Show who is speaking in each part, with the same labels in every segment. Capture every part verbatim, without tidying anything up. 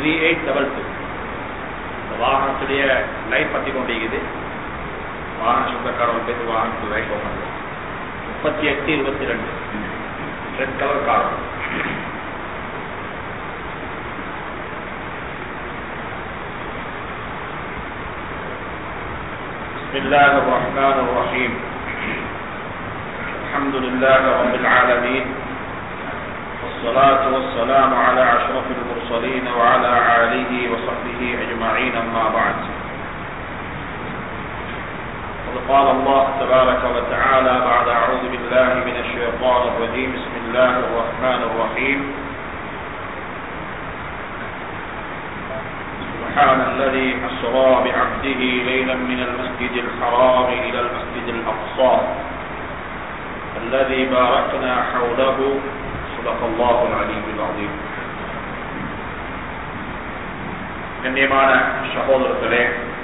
Speaker 1: Three eight double two. இந்த வாகனத்துடைய light பற்றி கொண்டிருக்குது. வாகன சொந்தக்காரர்கள் பேர் வாகனத்துக்கு லைட் ஓப்பன் முப்பத்தி எட்டு இருபத்தி ரெண்டு ரெட் கலர் கார். بسم الله الرحمن الرحيم. الحمد لله رب العالمين والصلاة والسلام على أشرف المرسلين وعلى آله وصحبه أجمعين أما بعد. قال الله تبارك وتعالى بعد أعوذ بالله من الشيطان الرجيم بسم الله الرحمن الرحيم. سبحان الذي أسرى بعبده ليلا من المسجد الحرام إلى المسجد الأقصى الذي باركنا حوله صدق الله العلي العظيم. கண்ணியமான சகோதரர்களே,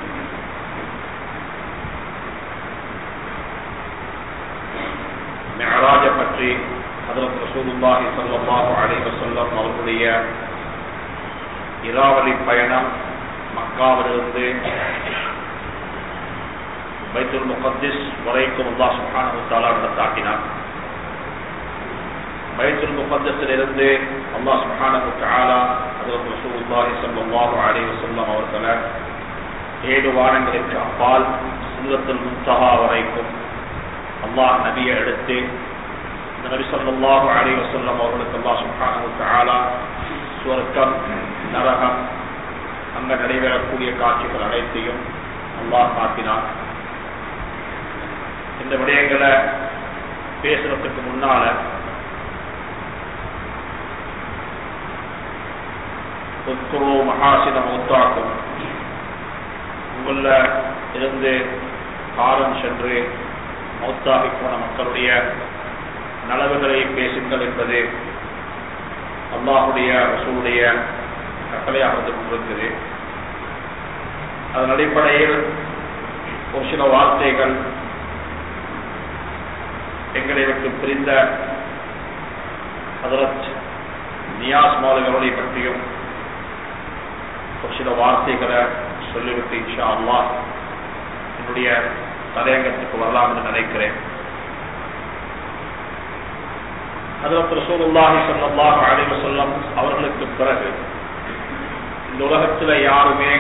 Speaker 1: மிஅராஜ் பற்றி ஹஜ்ரத் ரசூலுல்லாஹி ஸல்லல்லாஹு அலைஹி வஸல்லம் அவர்களுடைய இராவலி பயணம் மக்காவிலிருந்து பைத்துல் முகத்திஸ் வரைக்கும் அல்லாஹ் சுப்ஹானஹு வ தஆலா நடத்தாட்டினார். பைத்துல் முகத்திஸிலிருந்து அல்லாஹ் சுப்ஹானஹு வ தஆலா ஹஜ்ரத் ரசூலுல்லாஹி ஸல்லல்லாஹு அலைஹி வஸல்லம் அவர்களை ஏழு வாரங்களுக்கு அப்பால் சிதறத்துல் முன்தஹா வரைக்கும் அல்லாஹ் நபியை எடுத்து இந்த நபி ஸல்லல்லாஹு அலைஹி வஸல்லம் அவர்களுக்கு அல்லாஹ் சுப்ஹானஹு வ தஆலா சுவர்க்கம், நரகம், அங்க நடைபெறக்கூடிய காட்சிகள் அனைத்தையும் அல்லாஹ் காட்டினார். இந்த விடயங்களை பேசுறதுக்கு முன்னால உத்குரு மஹாசின மௌத்தாக்கும், உங்கள இருந்து காலம் சென்று மௌத்தாகி போன மக்களுடைய நலவுகளை பேசுங்கள் என்பது அல்லாஹுடைய ரசூலுடைய கட்டளையாக இருந்து கொண்டிருக்கிறது. அதன் அடிப்படையில் ஒரு சில வார்த்தைகள் எங்களை விட்டு பிரிந்த ஹஜ்ரத் நியாஸ் மௌலவி அவர்களை பற்றியும் ஒரு சில வார்த்தைகளை சொல்லிவிட்டு இன்ஷா அல்லாஹ் என்னுடைய தலையங்கத்துக்கு வரலாம் என்று நினைக்கிறேன். ஹஜ்ரத் ரசூலுல்லாஹி ஸல்லல்லாஹு அலைஹி வஸல்லம் அவர்களுக்கு பிறகு இந்த உலகத்தில் யாருமே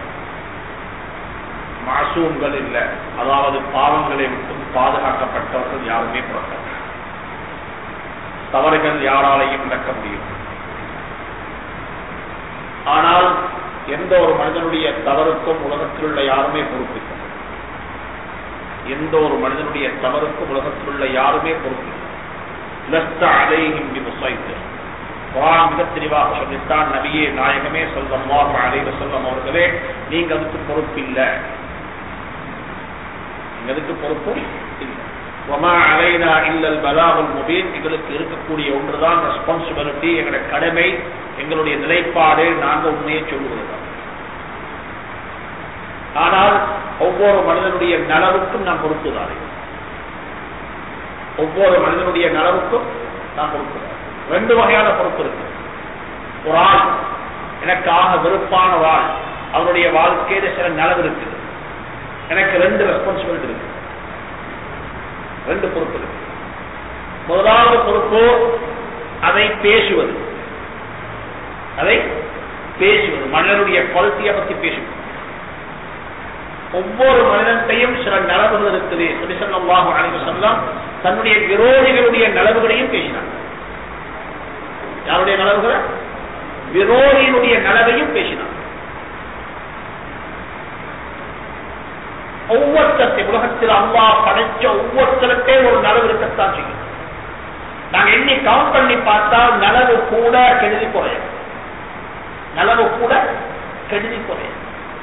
Speaker 1: மாசூம்கள் இல்லை, அதாவது பாவங்களை விட்டு பாதுகாக்கப்பட்டவர்கள் யாருமே பிறக்க, தவறுகள் யாராலையும் நடக்க முடியும். ஆனால் எந்த ஒரு மனிதனுடைய தவறுக்கும் உலகத்தில் உள்ள யாருமே பொறுப்பில்லை. எந்த ஒரு மனிதனுடைய தவறுக்கும் உலகத்தில் உள்ள யாருமே பொறுப்பில்லை. மிக தெளிவாக சொல்லித்தான் நபியே நாயகமே ஸல்லல்லாஹு அலைஹி வஸல்லம் அவர்களே, நீங்க அதுக்கு பொறுப்பில்லை, நீங்க அதுக்கு பொறுப்பு இல்லை. வமா அலைனா இல்லல் பலாகுல் முபீன், எங்களுக்கு இருக்கக்கூடிய ஒன்றுதான் ரெஸ்பான்சிபிலிட்டி, எங்களுடைய கடமை, எங்களுடைய நிலைப்பாடு, நாங்க உண்மையை சொல்லுவது. ஆனால் ஒவ்வொரு மனிதனுடைய நலவுக்கும் நான் பொறுப்புதானே, ஒவ்வொரு மனிதனுடைய நலவுக்கும் நான் பொறுப்புதான். ரெண்டு வகையான பொறுப்பு இருக்கு. ஒரு ஆள் எனக்கு ஆக வெறுப்பான வாழ், அவருடைய வாழ்க்கையில சில நலவு இருக்குது, எனக்கு ரெண்டு ரெஸ்பான்சிபிலிட்டி இருக்கு, ரெண்டு பொறுப்பு இருக்கு. முதலாவது பொறுப்பு அதை பேசுவது, அதை பேசுவது, மனிதனுடைய குவாலிட்டியை பற்றி பேசுவது. ஒவ்வொரு மனிதன்டையும் சில நலவுகள் இருக்குது. நபி ஸல்லல்லாஹு அலைஹி வஸல்லம் தன்னுடைய விரோதிகளுடைய நலவுகளையும் பேசினார். யாருடைய நலவுகள்? விரோதியினுடைய நலவையும் பேசினார். ஒவ்வொருத்தத்தை உலகத்தில் அல்லாஹ் படைச்ச ஒவ்வொருத்தருக்கே ஒரு நலவு இருக்கத்தான் செய்யும். நாங்க எண்ணி கவுண்ட் பண்ணி பார்த்தால் நலவு கூட கெடுதி குறையும், நலவு கூட கெடுதி குறையும்.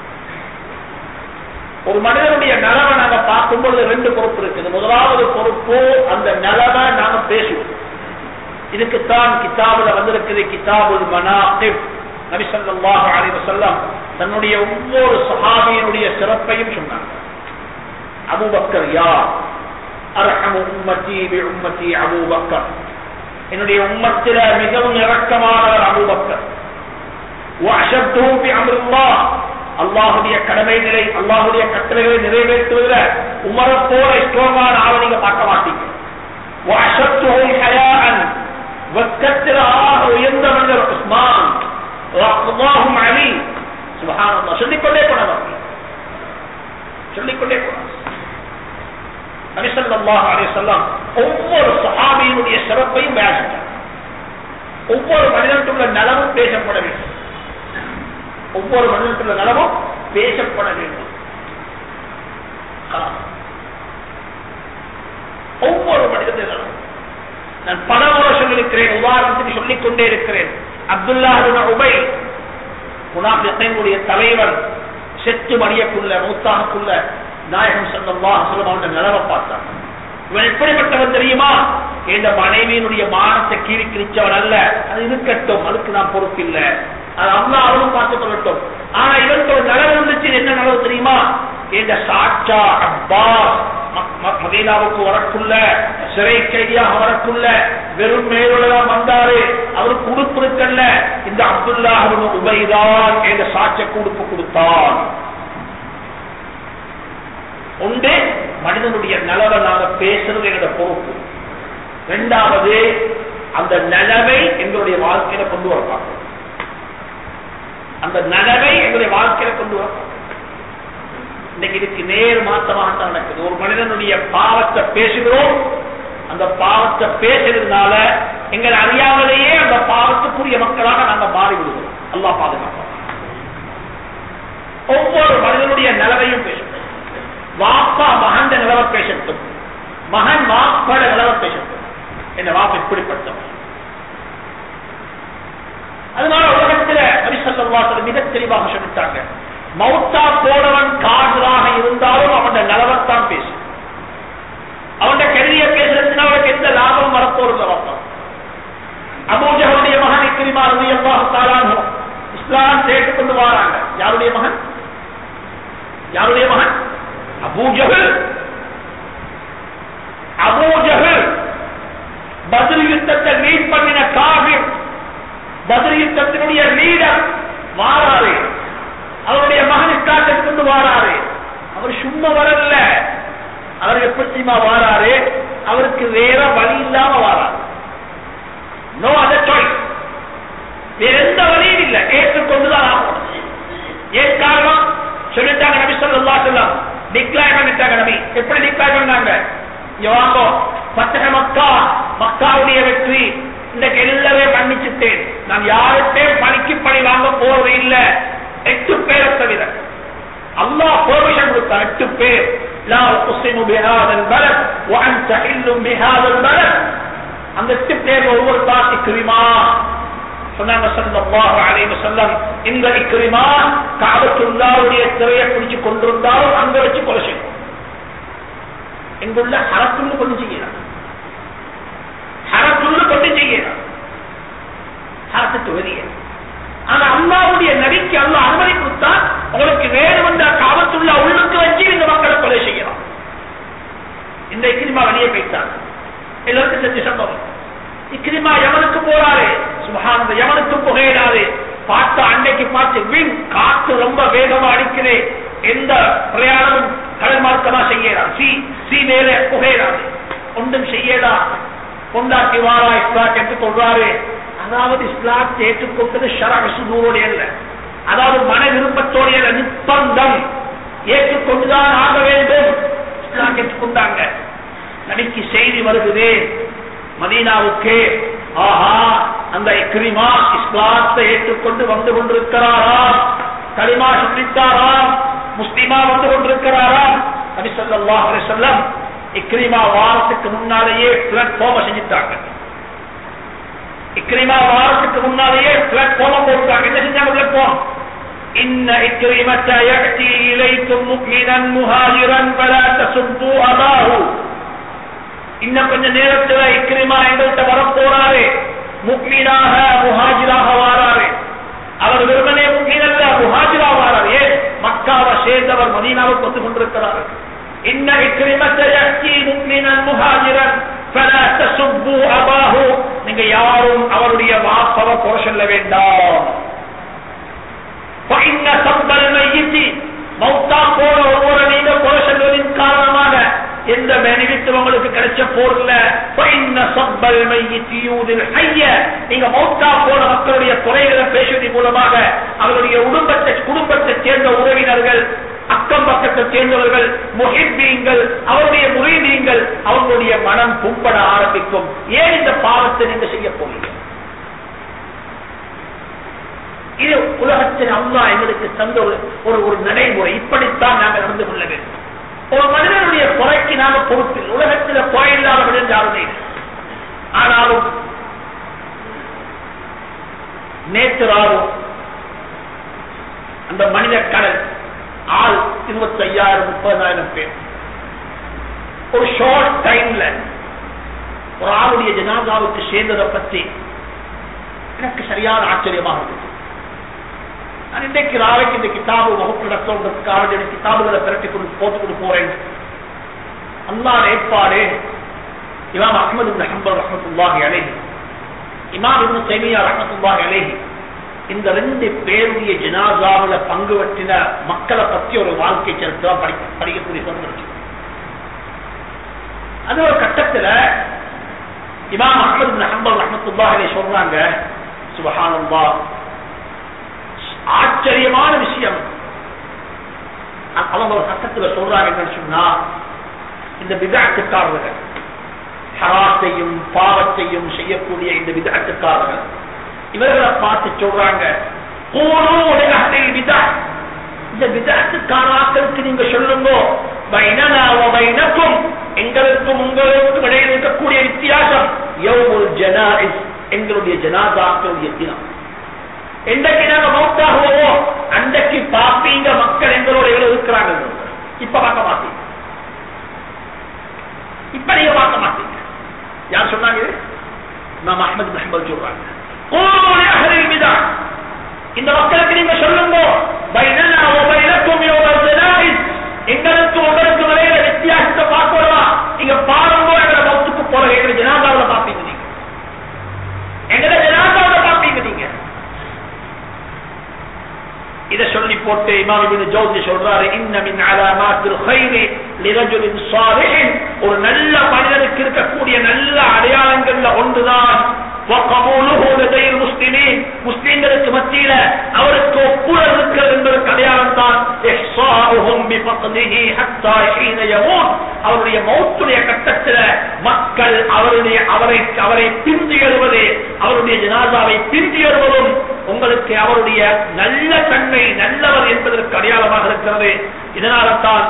Speaker 1: ஒரு மனிதனுடைய நலவை நாங்க பார்க்கும்போது ரெண்டு பொறுப்பு இருக்குது. முதலாவது பொறுப்பு அந்த நலவை நாங்க பேசுவோம். இதுக்குத்தான் கிதாபுல வந்திருக்கிறது கிதாபுல் மனாகிப். நபி ஸல்லல்லாஹு அலைஹி வஸல்லம் தன்னுடைய ஒவ்வொரு சஹாபியினுடைய சிறப்பையும் சொன்னாங்க. அபூபக்கர் யார்? அர்ஹமு உம்மத்தி பி உம்மத்தி அபூபக்கர், என்னுடைய உம்மத்தில மிகவும் இரக்கமானவர் அபூபக்கர். வஅஷத்துஹு ஃபி அம்ரில்லாஹ் அல்லாஹ்வுடைய கடமைகளை அல்லாஹ்வுடைய கட்டளைகளை நிறைவேற்றுவதில் உமரை போல ஸ்ட்ராங்கான ஆளை நீங்க பார்க்க மாட்டீங்க. வஅஷத்துஹு ஹயாஅன் வக்கத்தில் ஆக உயர்ந்த மனிதர் உஸ்மான் ரலியல்லாஹு அன்ஹு. சுப்ஹானல்லாஹ், சொல்லிக்கொண்டே போனார் சொல்லிக்கொண்டே போனார். நபி ஸல்லல்லாஹு அலைஹி வஸல்லம் ஒவ்வொரு சஹாபியினுடைய சிறப்பையும் பயான் செஞ்சார். ஒவ்வொரு மனிதனுக்குள்ள நலமும் பேசப்பட வேண்டும். ஒவ்வொரு மனிதனுக்குள்ள நலமும் பேசப்பட வேண்டும். ஒவ்வொரு மனிதனுடைய நலமும் நான் பல முறை சொல்லியிருக்கிறேன், உதாரணத்துக்கு சொல்லிக் கொண்டே இருக்கிறேன். அப்துல்லா இப்னு உபை முனாஃபிகீன்களுடைய தலைவர் செத்து மடியக்குள்ள மூத்தாகக்குள்ள நாயகம் ஸல்லல்லாஹு அலைஹி வஸல்லம் அவருடைய நிலவை பார்த்தார். இவன் எப்படிப்பட்டவன் தெரியுமா? இந்த மனைவியினுடைய மானத்தை கீறி கிழிச்சவன் அல்ல. அது இருக்கட்டும், அதுக்கு நான் பொறுப்பில்லை, அது அல்லாஹ் அவரும் பார்த்துக் கொள்ளட்டும். ஆனா இவனுக்கு ஒரு நலவு இருந்துச்சு. என்ன நலவு தெரியுமா? இந்த சாச்சா அப்பாஸ் மதீனாவுக்கு வரக்குள்ள சிறை கைதியாக வரக்குள்ள வெறும் மேலுலகம் வந்தாரு. அவருக்கு உடுப்பு இருக்கல்ல. இந்த அப்துல்லா இப்னு உபைதான் இந்த சாட்சிக்கு உடுப்பு கொடுத்தான். ஒன்று, மனிதனுடைய நலவை நாங்க பேசுறது எங்களுடைய பொறுப்பு. இரண்டாவது, அந்த நலவை எங்களுடைய வாழ்க்கையில கொண்டு வரப்பாங்க. அந்த நலவை எங்களுடைய வாழ்க்கையில கொண்டு வரப்பாங்க. இன்னைக்கு இதுக்கு நேர் மாற்றமாக தான் நடக்குது. ஒரு மனிதனுடைய பாவத்தை பேசுகிறோம். அந்த பாவத்தை பேசுறதுனால எங்கள் அறியாமலேயே அந்த பாவத்துக்குரிய மக்களாக நாங்கள் மாறிவிடுவோம். அல்லாஹ் பாதுகாப்போம். ஒவ்வொரு மனிதனுடைய நிலவையும் பேசணும். வாப்பா மகன் நிலவை பேசட்டும், மகன் வாப்பாட நிலவை பேசட்டும். என்ன வாப்பா இப்படிப்பட்டவன். அதனால உலகத்தில் நபி ஸல்லல்லாஹு அலைஹி வஸல்லம் மிக தெளிவாக சொல்லிட்டாங்க, மௌத்தா போனவன் காதலாக இருந்தாலும் அவன் நிலவத்தான் பேசு. அவன் கருதிய பேசுறதுனா அவனுக்கு எந்த லாபம் வரப்போறது அர்த்தம். அபூஜஹலுடைய மகன் இக்ரிமா ரலியல்லாஹு தஆலா அன்ஹு இஸ்லாம் சேர்த்து கொண்டு வராங்க. யாருடைய மகன்? யாருடைய மகன்? அபூஜஹல். அபூஜஹல் பத்ர் யுத்தத்தை லீட் பண்ணின காஃபிர். பத்ர் யுத்தத்தினுடைய லீடர் வாராரு. அவருடைய மகன் இஸ்லாத்துக்கு கொண்டு வாராரு. அவர் சும்மா வரல. அவர் எப்படிமா வாராரு? அவருக்கு வேற வழி இல்லாம வாராரு. No other choice. வேற எந்த வழியும் இல்லை, ஏற்றுக்கொண்டுதான் ஆகணும். ஏன் காரணம்? சொல்லிட்டாங்க நபி ஸல்லல்லாஹு அலைஹி வஸல்லம் டிக்ளேர் பண்ணிட்டாங்க. நபி எப்படி டிக்ளேர் பண்ணாங்க? யோகோ பத்தக மக்கா, மக்காவுடைய வெற்றி இன்றைக்கு எல்லாமே மன்னிச்சுட்டேன். நான் யார்கிட்டையும் பணிக்கு பணி வாங்க போறது இல்லை. எட்டு பேரை தவிர அல்லாஹ் பெர்மிஷன் கொடுத்தார். எட்டு பேர். லா உக்ஸிமு பிஹாதல் பலத் வ அன்த ஹில்லும் பிஹாதல் பலத். அந்த எட்டு பேர் ஒவ்வொரு தான் இக்ரிமா சொன்னாங்க ஸல்லல்லாஹு அலைஹி வஸல்லம். இந்த இக்ரிமா கஅபத்துல்லாஹ்வுடைய திரையை பிடிச்சு கொண்டிருந்தாலும் அங்க வச்சு கொலை செய்யும். எங்குள்ள ஹரத்துள்ள கொண்டு செய்யலாம். ஹரத்துள்ள கொண்டு செய்யலாம். ஹரத்துக்கு வெளியே. ஆனா அல்லாஹ்வுடைய நபிக்கு அல்லாஹ் அனுமதி கொடுத்தா உங்களுக்கு வேறு வந்த காபத்துள்ள உள்ளுக்கு வச்சு இந்த மக்களை கொலை செய்யலாம். இந்த இக்ரிமா வெளியே போயிட்டாங்க. எல்லாருக்கும் செஞ்ச சம்பவம். இக்ரிமா யமனுக்கு போறாரு. சுப்ஹானல்லாஹ், யமனுக்கு புகையிடாரு. பார்த்தா அன்னைக்கு பார்த்து வின் காற்று ரொம்ப வேகமா அடிக்குது. எந்த பிரயாணமும் கடல் மார்க்கமா செய்யலாம். சி சி மேலே புகையிடாது. ஒன்றும் செய்யலா. கொண்டாட்டி வாரா இஸ்லாத் என்று சொல்றாரு. அதாவது இஸ்லாத்தை ஏற்றுக்கொண்டது ஷரஅ சுதூரோடைய அல்ல, அதாவது மன விருப்பத்தோடைய நிர்பந்தம். ஏற்றுக்கொண்டுதான் ஆக வேண்டும். இஸ்லாம் ஏற்றுக்கொண்டாங்க. நபிக்கு செய்தி வருகிறது மதீனாவுக்கு. ஆஹா, அந்த இக்ரிமா இஸ்லாத்தை ஏற்றுக்கொண்டு வந்து கொண்டிருக்கிறாரா, கலிமா சொல்லித்தாரா, முஸ்லிமா வந்து கொண்டிருக்கிறாரா. நபி ஸல்லல்லாஹு அலைஹி வஸல்லம் இக்ரிமா வாரத்துக்கு முன்னாலேயே பிளாட்ஃபார்ம் செஞ்சிட்டாங்க. இக்ரிமா வாரத்துக்கு முன்னாலேயே பிளாட்ஃபார்ம் போட்டாங்க. என்ன செஞ்சாங்க? பிளாட்ஃபார்ம் இன்ன இக்ரிமத யஅதி இலைக்கும் முஃமினன் முஹாஜிரன் ஃபலா தசுப்பு அபாஹு. இன்னும் கொஞ்ச நேரத்துல இக்ரிமா எங்கள்கிட்ட வரப்போறாரு. முஃமினாக முஹாஜிராக வாராரு. அவர் வெறுமனே முஃமின் அல்ல, முஹாஜிரா வாராரு. ஏன்? மக்காவை சேர்ந்தவர் மதீனாவுக்கு வந்து கொண்டிருக்கிறார். இன்ன இக்ரிமத யஅதி முஃமினன் முஹாஜிரன் ஃபலா தசுப்பு அபாஹு. நீங்க யாரும் அவருடைய வாப்பவ குறை சொல்ல வேண்டாம். மௌத்தா போன ஒவ்வொரு நீங்க புருஷர்களின் காரணமாக எந்த பெனிஃபிட் உங்களுக்கு கிடைச்ச போர்ல நீங்க மௌத்தா போன மக்களுடைய குறைகளை பேசுவதன் மூலமாக அவருடைய குடும்பத்தை குடும்பத்தை சேர்ந்த உறவினர்கள் அக்கம் பக்கத்தை சேர்ந்தவர்கள் முஹிப்பீங்கள் அவருடைய முரீதீங்கள் அவர்களுடைய மனம் கும்பட ஆரம்பிக்கும். ஏன் இந்த பாவத்தை நீங்க செய்ய போறீங்க? இது உலகத்தில் அல்லாஹ் எங்களுக்கு தந்த ஒரு ஒரு நடைமுறை. இப்படித்தான் நாங்கள் நடந்து கொள்ள வேண்டும். ஒரு மனிதனுடைய குறைக்கு நாங்கள் பொறுப்பில் உலகத்தில் குறை இல்லாதவர்கள் யாருமே. ஆனாலும் நேற்று ராவும் அந்த மனித கடல் ஆள் இருபத்தி ஐயாயிரம் முப்பதாயிரம் பேர் ஒரு ஷார்ட் டைம்ல ஒரு ஆளுடைய ஜனாதாவுக்கு சேர்ந்ததை பற்றி எனக்கு சரியான ஆச்சரியமாக இருந்தது. நான் இன்றைக்கு நாளைக்கு இந்த கிதாபு வகுப்பு நடத்துவதற்காக கிதாபுகளை திரட்டி கொண்டு போட்டுக் கொண்டு போறேன். அல்லாஹ் ஏற்பாடு இமாம் அஹ்மது இப்னு ஹம்பல் ரஹ்மத்துல்லாஹி அலைஹி, இமாம் இப்னு தைமிய்யா ரஹ்மத்துல்லாஹி அலைஹி இந்த ரெண்டு பேருடைய ஜனாசாவுல பங்கு பற்றின மக்களை பற்றி ஒரு வாழ்க்கை சரித்திரம் படிக்கக்கூடிய சொந்தம். அது ஒரு கட்டத்தில் இமாம் அஹ்மது இப்னு ஹம்பல் ரஹ்மத்துல்லாஹி அலைஹி சொல்றாங்க, சுப்ஹானல்லாஹ், ஆச்சரியமான விஷயம். அவங்க ஒரு கட்டத்தில் சொல்றாங்க என்னன்னு சொன்னா, இந்த பிதஅத்துக்காரர்கள் ஹராத்தையும் பாவத்தையும் செய்யக்கூடிய இந்த பிதஅத்துக்காரர்கள் இவர்களை பார்த்து சொல்றாங்க, இந்த பிதஅத்துக்காரர்களுக்கு நீங்க சொல்லுங்க, எங்களுக்கும் உங்களுக்கும் இடையில் இருக்கக்கூடிய வித்தியாசம் யௌமுல் ஜனாயிஸ், எங்களுடைய ஜனாதாக்களுடைய தினம். என்றைக்கு நாங்க மௌத்தாகுவோமோ அன்றைக்கு பாப்பீங்க மக்கள் எங்களோட எவ்வளவு இருக்கிறாங்க. இப்ப பார்க்க மாட்டீங்க, இப்ப நீங்க பார்க்க மாட்டீங்க. யார் சொன்னாங்க? இமாம் அஹ்மது இப்னு ஹம்பல் சொல்றாங்க, இந்த மக்களுக்கு நீங்க சொல்லுங்க, எங்களுக்கு உங்களுக்கு விளையிற வித்தியாசத்தை பார்க்கலாம். நீங்க பாருங்க, எங்களை மௌத்துக்கு போற எங்களை ஜனாதாவில் பார்ப்பீங்க, நீங்க எங்களை ஜனாதாவில் பார்ப்பீங்க. நீங்க இத சொல்லி போட்டு இமாம் இப்னு ஜௌஸி சொல்றாரு, இன்ன மின் அலாமாத்தில் கைரி லிரஜுலின் ஸாலிஹின், ஒரு நல்ல மனிதனுக்கு இருக்கக்கூடிய நல்ல அடையாளங்கள்ல ஒன்றுதான் முஸ்லிம்களுக்கு மத்தியில அவருக்கு ஒப்புரவு இருக்கிறது என்பதற்கு அடையாளம் தான் அவருடைய மௌத்துடைய கட்டத்தில் மக்கள் அவருடைய அவரை அவரை பிந்தி எழுவது, அவருடைய ஜனாசாவை பிந்தி எழுவதும் உங்களுக்கு அவருடைய நல்ல தன்மை நல்லவர் என்பதற்கு அடையாளமாக இருக்கிறது. இதனால்தான்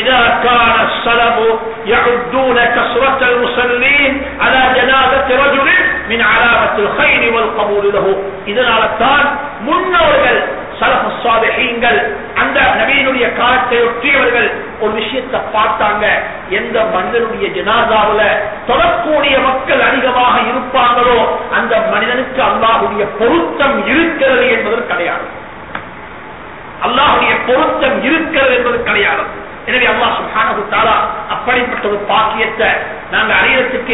Speaker 1: இதனால்தான் முன்னோர்கள் ஸலஃபுஸ் ஸாலிஹீன்கள் அந்த நபியினுடைய காலத்தை ஒற்றியவர்கள் ஒரு விஷயத்தை பார்த்தாங்க, எந்த மனிதனுடைய ஜனாசாவுல தொழக்கூடிய மக்கள் அதிகமாக இருப்பாங்களோ அந்த மனிதனுக்கு அல்லாஹ்வுடைய பொருத்தம் இருக்கிறது என்பதற்கு அடையாளம். அல்லாஹ்வுடைய பொருத்தம் இருக்கிறது என்பது கிடையாது. எனவே அல்லாஹ் சுப்ஹானஹு வ தஆலா அப்படிப்பட்ட ஒரு பாக்கியத்தை நாங்க அறியறதுக்கு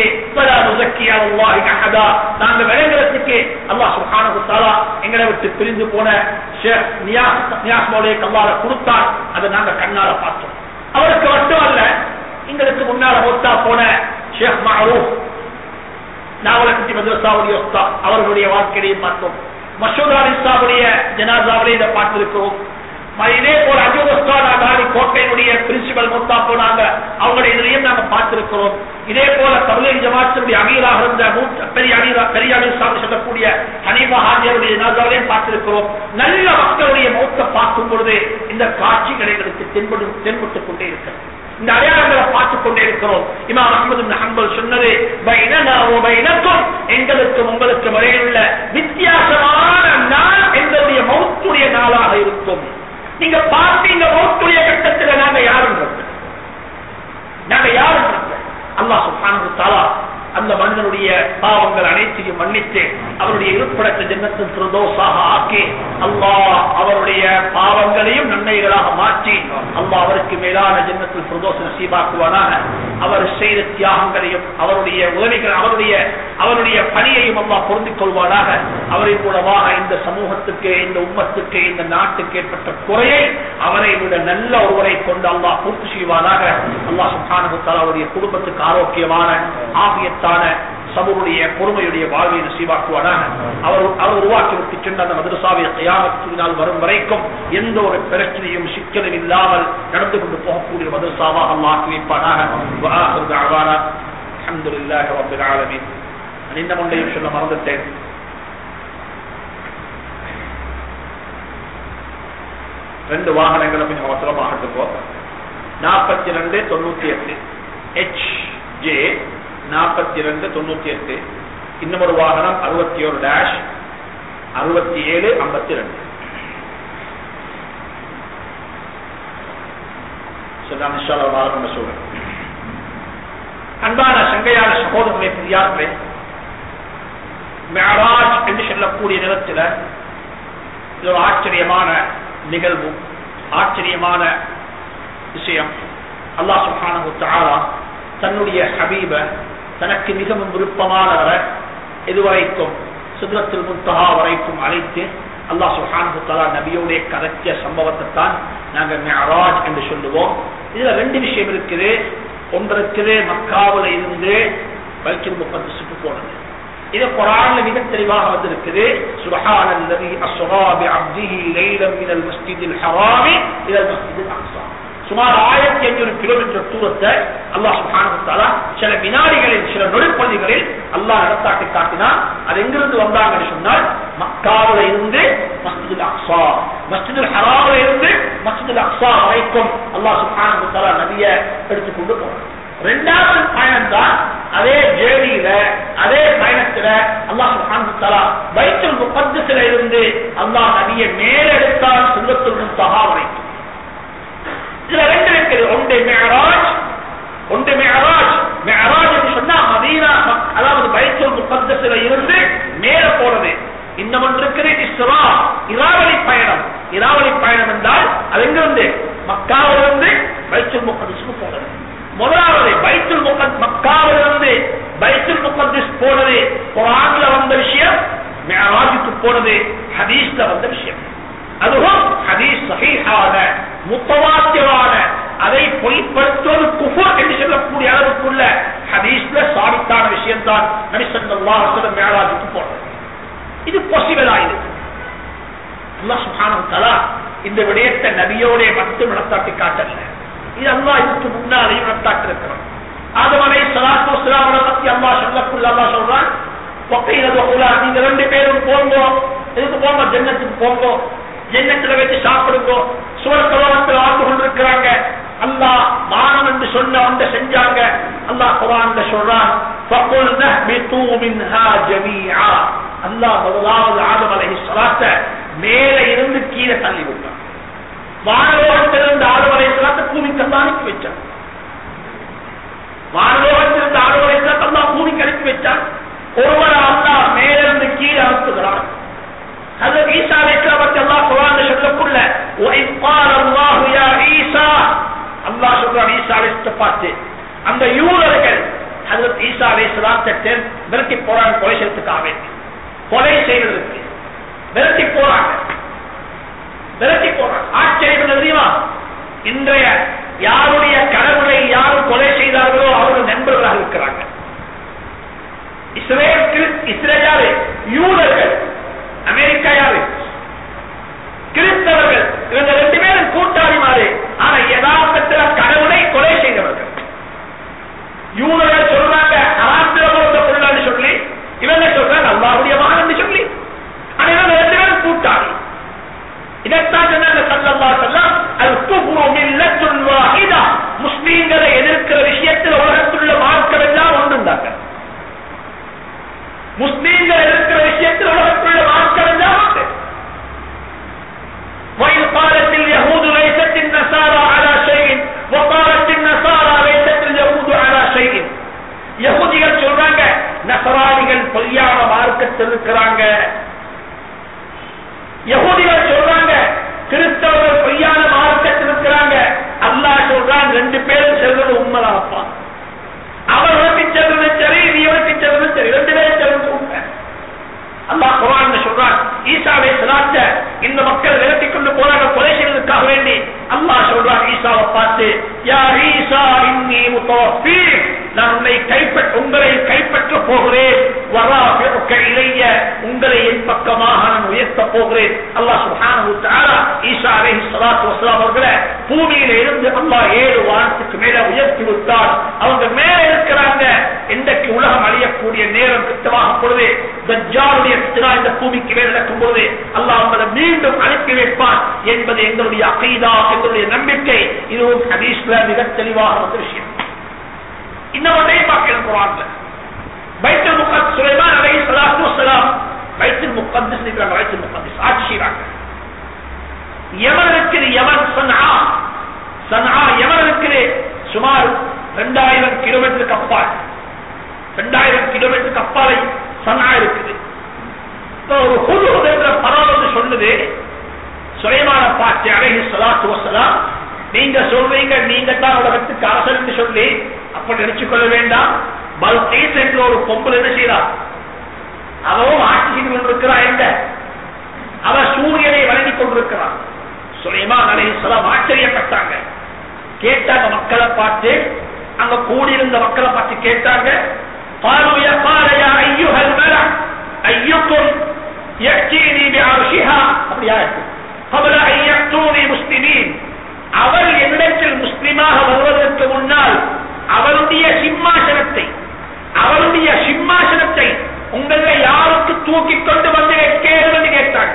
Speaker 1: நாங்க விளங்குறதுக்கு அல்லாஹ் சுப்ஹானஹு வ தஆலா எங்களை விட்டு பிரிந்து போன ஷேக் நியாஸ் நியாஸ் மௌலைக்கு அல்லாஹ் கொடுத்தார். அதை நாங்க கண்ணால பார்த்தோம். அவருக்கு மட்டும் அல்ல, எங்களுக்கு முன்னால மௌத்தா போன ஷேக் மஅரூஃப் நாவலக்குட்டி மதரசாவுடைய உஸ்தாத் அவர்களுடைய வாழ்க்கையையும் பார்த்தோம். மஷூத் அலி சாஹுடைய ஜனாசாவிலே இதை பார்த்திருக்கிறோம். இதே போல அஜூபஸ்தானி கோட்டையினுடைய பிரின்சிபல் மௌத்தா போனாங்க, அவங்களுடைய இதையும் நாங்கள் பார்த்திருக்கிறோம். இதே போல தப்லீக் ஜமாஅத்தினுடைய அமீராக இருந்த பெரிய அமீரா பெரிய அமீர் சாமி சொல்லக்கூடிய ஹனீஃபா ஹாஜியுடைய ஜனாசாவையும் பார்த்திருக்கிறோம். நல்ல மக்களுடைய மௌத்தை பார்க்கும் பொழுது இந்த காட்சிகளை எங்களுக்கு தென்படு தென்பட்டுக் கொண்டே இருக்கிறது. இந்த அடையாளங்களை பார்த்துக் கொண்டே இருக்கிறோம். இமாம் அஹ்மது இப்னு ஹம்பல் சொன்னது, எங்களுக்கும் உங்களுக்கு வரையிலுள்ள வித்தியாசமான நாள் எங்களுடைய மௌத்துடைய நாளாக இருக்கும். நீங்க பார்த்தீங்க மௌத்துடைய கட்டத்தில் நாங்க யாரும் நாங்க யாரும் அல்லாஹ் சுப்ஹானஹு வ தஆலா அந்த மனிதனுடைய பாவங்கள் அனைத்தையும் மன்னித்து அவருடைய இருப்பிடத்தை ஜன்னத்துல் ஃபிர்தௌஸாக ஆக்கி அல்லாஹ் அவருடைய பாவங்களையும் நன்மைகளாக மாற்றி அல்லாஹ் அவருக்கு மேலான ஜன்னத்துல் ஃபிர்தௌஸ் நசீபாக்குவானாக. அவர் செய்த தியாகங்களையும் அவருடைய உதவிகள் அவருடைய அவருடைய பணியையும் அல்லாஹ் பொருந்திக் கொள்வானாக. அவரின் மூலமாக இந்த சமூகத்துக்கு இந்த உம்மத்துக்கு இந்த நாட்டுக்கு ஏற்பட்ட குறையை அவரை விட நல்ல ஒருவரை கொண்டு அல்லாஹ் பூர்த்தி செய்வானாக. அல்லாஹ் சுப்ஹானஹு வ தஆலா அவருடைய குடும்பத்துக்கு ஆரோக்கியமான ஆபியத்தான சபருடைய பொறுமையுடைய வாழ்வை நசீபாக்குவானாக. அவர் அவர் உருவாக்கி விட்டு சென்ற அந்த மதரசாவை கியாமத்தினால் வரும் வரைக்கும் எந்த ஒரு பிரச்சனையும் சிக்கலும் இல்லாமல் நடந்து கொண்டு போகக்கூடிய மதரசாவாக அல்லாஹ் ஆக்கி வைப்பானாக. வஆஹிரு தஅவானா அல்ஹம்துலில்லாஹி ரப்பில் ஆலமீன். இன்னும் ஒன்றையும் சொல்ல மறந்துட்டேன். ரெண்டு வாகனங்களும் கொஞ்சம் அவசரமாக போ நாற்பத்தி ரெண்டு தொண்ணூத்தி எட்டு எச் ஜே நாற்பத்தி ரெண்டு தொண்ணூத்தி எட்டு இன்னும் ஒரு வாகனம் அறுபத்தி ஒரு டேஷ் அறுபத்தி ஏழு ஐம்பத்தி ரெண்டு. சொல்றேன். அன்பான சங்கையான சகோதரர்களை பெரியார்களே, மிஅராஜ் என்று சொல்லக்கூடிய நேரத்தில் இது ஒரு ஆச்சரியமான நிகழ்வு, ஆச்சரியமான விஷயம். அல்லாஹ் சுப்ஹானஹு வ தஆலா தன்னுடைய ஹபீப தனக்கு மிகவும் விருப்பமானவரை இதுவரைக்கும் சித்ரத்துல் முன்தஹா வரைக்கும் அழைத்து அல்லாஹ் சுப்ஹானஹு வ தஆலா நபியோட கதைச்ச சம்பவத்தை தான் நாங்கள் மிஅராஜ் என்று சொல்லுவோம். இதுல ரெண்டு விஷயம் இருக்குது. ஒன்று இருக்குது மக்காவில் இருந்து பைத்துல் முகத்தஸுக்கு போனது. இது குர்ஆன்ல மிக தெளிவாக வந்திருக்குது. சுப்ஹானல்லதி அஸ்ரா பிஅப்திஹி லைலன் மினல் மஸ்ஜிதில் ஹராமி இலல் மஸ்ஜிதில் அக்ஸா. சுமார் ஆயிரத்தி ஐநூறு கிலோமீட்டர் தூரத்தை அல்லாஹ் சுப்ஹானஹு வ தஆலா சில வினாடிகளில் சில நொடிப்பொழுதுகளில் அல்லாஹ் நடத்தாட்டி காட்டினார். அது எங்கிருந்து வந்தாங்கன்னு சொன்னால் மக்காவில் இருந்து மஸ்ஜிதுல் அக்ஸா, மஸ்ஜிதுல் ஹராமில் இருந்து மஸ்ஜிதுல் அக்ஸா வரைக்கும் அல்லாஹ் சுப்ஹானஹு வ தஆலா நபியை எடுத்துக்கொண்டு போனார். இரண்டாவது பயணம் தான் அதே ஜேர்னியில அதே பயணத்துல அல்லாஹ் சுப்ஹானஹு வ தஆலா பைத்துல் முகத்தஸில இருந்து அல்லாஹ் நபியை மேலெடுத்தார் சித்ரத்துல் முன்தஹா வரைக்கும். இதுல ரெண்டு இருக்குது. ஒன்று மிஅராஜ், ஒன்று மிஅராஜ். மிஅராஜ் என்று சொன்னா மதீனா, அதாவது பைத்துல் முகத்தஸில இருந்து மேல போறது. இன்னும் ஒன்று இருக்குது இஸ்ரா, இராவளி பயணம். இராவளி பயணம் என்றால் அது எங்கிருந்து மக்காவிலிருந்து பைத்துல் முகத்தஸுக்கு போறது. முதலாவது பைத்துல் முகத்தஸ், மக்காவிலிருந்து பைத்துல் முகத்தஸ் போனது குர்ஆன்ல வந்த விஷயம், மிஅராஜுக்கு போனது ஹதீஸ்ல வந்த விஷயம். அதுவும் ஹதீஸ் சஹீஹான முத்தவாத்திரான, அதை பொய்ப்படுத்துவது குஃபர் என்று சொல்லக்கூடிய அளவுக்குள்ள ஹதீஸ்ல சாபித்தான விஷயம் தான் நபி ஸல்லல்லாஹு அலைஹி வஸல்லம் மிஅராஜுக்கு போனது. இது பாசிபிள் ஆயிருக்கு. அல்லாஹ் சுப்ஹானஹு வ தஆலா இந்த விடயத்தை நபியோட மட்டும் நடத்தாட்டி காட்டல. இது அல்லாஹ் இதுக்கு முன்னாலேயும் நடத்தாட்டி இருக்கிறான். ஆதம் அலைஹிஸ்ஸலாத்து வஸ்ஸலாம் பத்தி அல்லாஹ் சொல்லக்குள்ள அல்லாஹ் சொல்றான், வகையில துஹுலா, நீங்க ரெண்டு பேரும் போங்க, இதுக்கு போங்க, ஜன்னத்துக்கு போங்க, ஜன்னத்துல வச்சு சாப்பிடுங்க, சுவர்க்கலோகத்தில் ஆண்டு கொண்டிருக்கிறாங்க. அல்லாஹ் மானம் என்று சொன்ன ஒன்றை செஞ்சாங்க. அல்லாஹ் குர்ஆன்ல சொல்றான், ஃபகுல்னா பிது மின்ஹா ஜமீஆ. அல்லாஹ் முதலாவது ஆதம் அலைஹிஸ்ஸலாத்தை மேலே இருந்து கீழே தள்ளி விட்டான். வானலோகத்திலிருந்து ஆதம் அலைஹிஸ்ஸலாத்தை பூமிக்கு அல்லாஹ் அனுப்பி வச்சான். வானலோகத்திலிருந்து ஆதம் அலைஹிஸ்ஸலாத்தை அல்லாஹ் பூமிக்கு அனுப்பி வச்சான். ஒருவர் அல்லாஹ் மேலிருந்து கீழே அனுப்புகிறான். ஹஜ்ரத் ஈசா அலைஹிஸ்ஸலாம் பத்தி அல்லாஹ் குர்ஆன்ல சொல்லக்குள்ள, வஇத் கால அல்லாஹு யா ஈசா, அல்லாஹ் சொல்றான் ஈசா அலைஹிஸ்ஸலாத்தை பார்த்து, அந்த யூதர்கள் ஹஜ்ரத் ஈசா அலைஹிஸ்ஸலாத்தை விரட்டி போறாங்க, கொலை செய்யறதுக்காக வேண்டி, கொலை செய்வதற்கு விரட்டி போறாங்க, விரட்டி போறாங்க. ஆச்சரியம் என்ன தெரியுமா? இன்றைய யாருடைய கடவுளை யாரும் கொலை செய்தார்களோ அவர்கள் நண்பர்களாக இருக்கிறாங்க. இஸ்ரேல் இஸ்ரேல் யூதர்கள், அமெரிக்கா யாரு? கிறிஸ்தவர்கள். இவங்க ரெண்டு பேரும் கூட்டாளி மாறு. ஆனா யதார்த்தத்தில் கடவுளை கொலை செய்தவர்கள். யூதர்கள் சொல்றாங்க அராத்திர பொருந்த பொருளான்னு சொல்லி, இவங்க சொல்றாங்க அல்லாஹ்வுடைய மகன் சொல்லி. ஆனா இவங்க ரெண்டு பேரும் கூட்டாளி. இதைத்தான் சொன்னாங்க ஸல்லல்லாஹு அலைஹி வஸல்லம், அல் குஃப்ரு மில்லத்துன் வாஹிதா. முஸ்லிம்களை எதிர்க்கிற விஷயத்தில் உலகத்துள்ள மார்க்கம் எல்லாம் ஒன்றுண்டாங்க. முஸ்லீம்கள் இருக்கிற விஷயத்தில் உலகத்துள்ள மார்க்கம் எல்லாம் உண்டு. وَإِذْ قَالَتِ الْيَهُودُ
Speaker 2: மார்க்கத்தில் இருக்கிறாங்க. யஹூதிகள் சொல்றாங்க கிறிஸ்தவர்கள் பொய்யான மார்க்கத்தில் இருக்கிறாங்க. அல்லாஹ் சொல்றான் ரெண்டு பேரும் செல்வது உண்மைதான்ப்பா. அவர்களுக்கு செல்வது சரி, இவருக்கு செல்வது சரி, ரெண்டு பேரும் செல்வது உண்மை. அல்லாஹ் குர்ஆன்ல சொல்றான் ஈசா அலைஹிஸ்ஸலாத்தை இந்த மக்கள் விரட்டிக் கொண்டு போறாங்க கொலை செய்வதற்காக வேண்டி. அல்லாஹ் சொல்றான் ஈசாவை பார்த்து யா ஈசா இன்னி முத்தவஃபீக், நான் உன்னை கைப்பற்ற உங்களை கைப்பற்ற போகிறேன். வராஃபிஉக இலைய, உங்களை என் பக்கமாக நான் உயர்த்த போகிறேன். அல்லாஹ் சுப்ஹானஹு வ தஆலா ஈசா அலைஹிஸ்ஸலாத்து வஸலாம் அவர்களை பூமியில இருந்து அல்லாஹ் ஏழு வானத்துக்கு மேல உயர்த்தி விட்டார். அவங்க மேல இருக்கிறாங்க. இன்றைக்கு உலகம் அழியக்கூடிய நேரம் கிட்டமாக பொழுது தஜ்ஜாலுடைய ஃபித்னா இந்த பூமிக்கு மேல் நடக்கும் பொழுது அல்லாஹ் அவங்களை மீண்டும் அனுப்பி வைப்பான் என்பது எங்களுடைய அகீதா, எங்களுடைய நம்பிக்கை. இதுவும் ஹதீஸ்ல மிக தெளிவாக வந்த விஷயம். இன்னொன்றை பார்க்கிறோம் குர்ஆன்ல. பைத்துல் முகத்தஸ் சுலைமான் அலைஹிஸ்ஸலாத்து வஸலாம் பைத்துல் முகத்தஸ் இருக்கிறாங்க. பைத்துல் முகத்தஸ் ஆட்சிறாங்க. யமன் இருக்குது, யமன் சன்ஆ. சன்ஆ யமன் இருக்குது. சுமார் இரண்டாயிரம் கிலோமீட்டருக்கு அப்பால் இரண்டாயிரம் கிலோமீட்டருக்கு அப்பாலை சன்ஆ இருக்குது. ஒரு ஹுதுஹுத் என்ற பறவை வந்து சொல்லுது சுலைமான பார்த்து அலைஹிஸ்ஸலாத்து வஸலாம், நீங்க சொல்றீங்க நீங்க தான் உலகத்துக்கு அரசர் என்று சொல்லி அப்படி நினைச்சுக் கொள்ள வேண்டாம். பல்கீஸ் என்ற ஒரு பொம்பல் என்ன செய்யறார், அவரும் ஆட்சி செய்து கொண்டிருக்கிறார். எங்க அவர் சூரியனை வழங்கிக் கொண்டிருக்கிறார். சுலைமான் அலைஹிஸ்ஸலாம் ஆச்சரியப்பட்டாங்க. கேட்டாங்க மக்களை பார்த்து, அங்க கூடியிருந்த மக்களை பார்த்து கேட்டாங்க. قالوا يا قال يا ايها الملأ ايكم ياتيني بعرشها அப்படியா قبل ان ياتوني مسلمين, அவள் என்னிடத்தில் முஸ்லிமாக வருவதற்கு முன்னால் அவளுடைய சிம்மாசனத்தை அவளுடைய சிம்மாசனத்தை உங்களை யாருக்கு தூக்கி கொண்டு வந்து வைக்கிறேன் கேட்டாங்க.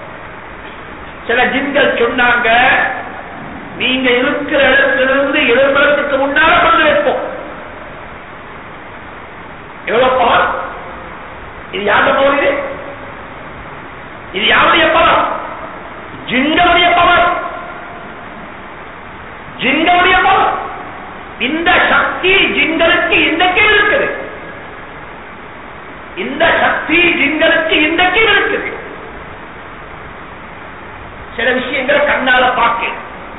Speaker 2: சில ஜின்கள் சொன்னாங்க நீங்க இருக்கிற இடத்திலிருந்து எழுபதுக்கு முன்னால கொண்டு வைப்போம். எவ்வளவு பவர் இது? யாருடைய பவர் இது? இது யாருடைய பவர்? ஜின்களுடைய பவர், ஜின்களுடைய பவர். இந்த சக்தி ஜின்களுக்கு இன்றைக்கும் இருக்குது. இந்த சக்தி ஜின்களுக்கு இன்றைக்கும் இருக்குது. சில விஷயங்களை கண்ணால பார்க்க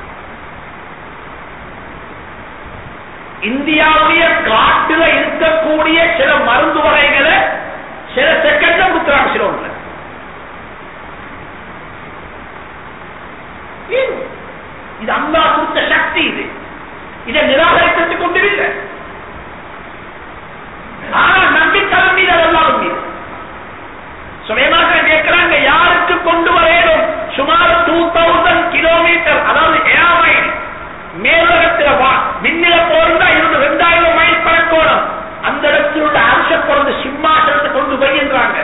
Speaker 2: இந்தியாவுடைய காட்டுல இருக்கக்கூடிய சில மருந்து வகைகளை சில செகண்ட் கொடுக்கிறாங்க. சில ஒன்று இது அல்லாஹ் கொடுத்த சக்தி. இது இதை நிராகரித்துக் கொண்டிருக்க. ஆனால் நம்பிக்கை மீது அதெல்லாம் மீது சுயமாக கேட்கிறாங்க யாருக்கு கொண்டு வரேனும். சுமார் டூ தௌசண்ட் கிலோமீட்டர், அதாவது ஏழாயிரம் மைல் மேலகத்தில் மின்னில போறதா இருந்து ரெண்டாயிரம் மைல் பறக்கோணம். அந்த இடத்தில் உள்ள அரச பிறந்து சிம்மாசனத்தை கொண்டு போய்கின்றாங்க.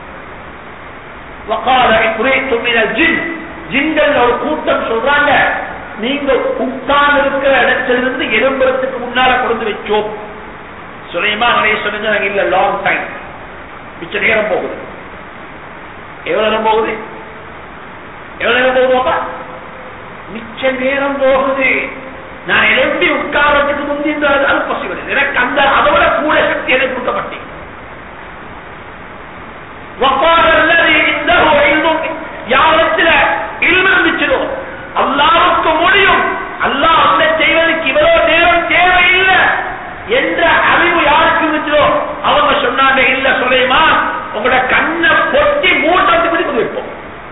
Speaker 2: ஜின்கள் ஒரு கூட்டம் சொல்றாங்க நீங்க உட்கார்ந்து இருக்கிற இடத்திலிருந்து எழும்புறதுக்கு முன்னால கொண்டு வச்சோம். சுலைமான் அலைஹிஸ்ஸலாம் இல்ல, லாங் டைம், மிச்ச நேரம் போகுது. எவ்வளவு நேரம் போகுது? எவ்வளவு நேரம் போகுதுப்பா? மிச்ச நேரம் போகுது. நான் எழுப்பி உட்காரத்துக்கு முந்தின்றது பாசிபிள். எனக்கு அந்த அதோட கூட சக்தி எனக்கு கொடுக்கப்பட்டேன். யாரத்துல இருந்துச்சோ அல்லாஹ்வுக்கு முடியும், அல்லாஹ் அந்த செய்வதற்கு இவ்வளவு நேரம் தேவையில்லை என்ற அறிவு யாருக்கு இருந்துச்சோ அவங்க சொன்னாங்க இல்ல சுலைமான் உங்களோட கண்ணை பொட்டி மூட்டத்துக்கு பிடித்து வைப்போம்.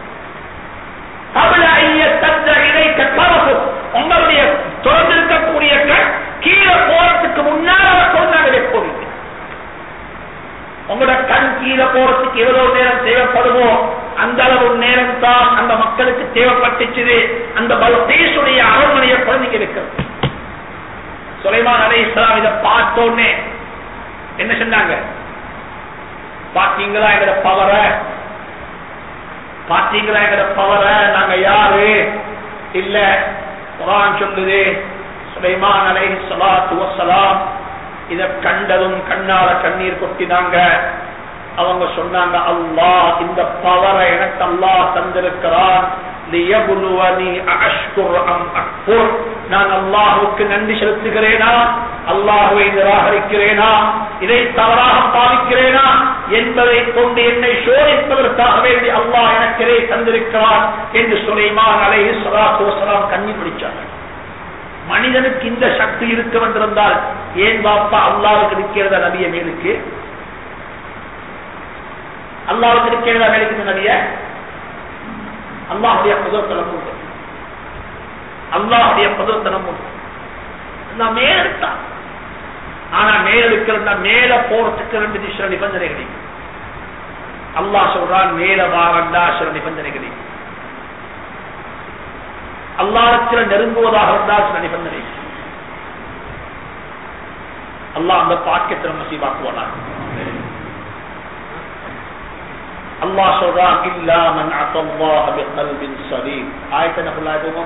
Speaker 2: உங்களுடைய தொடர்ந்திருக்கக்கூடிய கண் கீழே போறதுக்கு முன்னால் அவர் சொன்னாங்க வைப்போம். உங்களோட கண் கீழே போறதுக்கு எவ்வளவு நேரம் தேவைப்படுமோ அந்த அளவு நேரம் தான் அந்த மக்களுக்கு தேவைப்பட்டுச்சு. அந்த பல்கீசுடைய அரண்மனையை குழந்தைங்க வைக்கிறது. சுலைமான் அலைஹிஸ்ஸலாம் இதை பார்த்தோன்னே என்ன சொன்னாங்க? பாத்தீங்களா எங்கட பவர, பாத்தீங்களா எங்கட பவர, நாங்க யாரு இல்ல. குர்ஆன் சொல்லுது சுலைமான் அலைஹிஸ்ஸலாத்து வஸ்ஸலாம் இத கண்டதும் கண்ணால கண்ணீர் கொட்டினாங்க. அவங்க சொன்னாங்க அல்லாஹ் இந்த பவரை எனக்கு அல்லாஹ் தந்திருக்கிறான். லியபுலுவனி அஷ்குர் அம் அக்ஃபுர், நான் அல்லாஹுக்கு நன்றி செலுத்துகிறேனா, அல்லாஹுவை நிராகரிக்கிறேனா, இதை தவறாக பாவிக்கிறேனா என்பதை கொண்டு என்னை சோதிப்பதற்காக வேண்டி அல்லாஹ் எனக்கு இதை தந்திருக்கிறார் என்று சுலைமான் அலைஹி ஸலாத்து வஸலாம் கண்ணி பிடிச்சார். மனிதனுக்கு இந்த சக்தி இருக்க வந்திருந்தால் ஏன் பாப்பா அல்லாஹ்வுக்கு இருக்கிறதா நபிய மேலுக்கு? அல்லாஹ்வுக்கு இருக்கிறதா மேலுக்கு நபிய? அல்லாஹ்வுடைய குதிரத்தனம் உண்டு, அல்லாஹ்வுடைய குதிரத்தனம் உண்டு. நான் மேல இருக்கான், ஆனா மேல இருக்கிற மேல போறதுக்கு ரெண்டு சில நிபந்தனைகள். அல்லாஹ் சொல்றான் மேல வாரண்டா சில நிபந்தனைகள், அல்லாஹ்விடத்தில் நெருங்குவதாக இருந்தால் சில நிபந்தனை. அல்லாஹ் அந்த பாக்கியத்தில் நசீபாக்குவானாக. அல்லாஹ் சொல்றான் இல்லா மன் அத்தல்லாஹ பிகல்பின் சலீம். ஆயத்தை என்ன சொல்லாதுமோ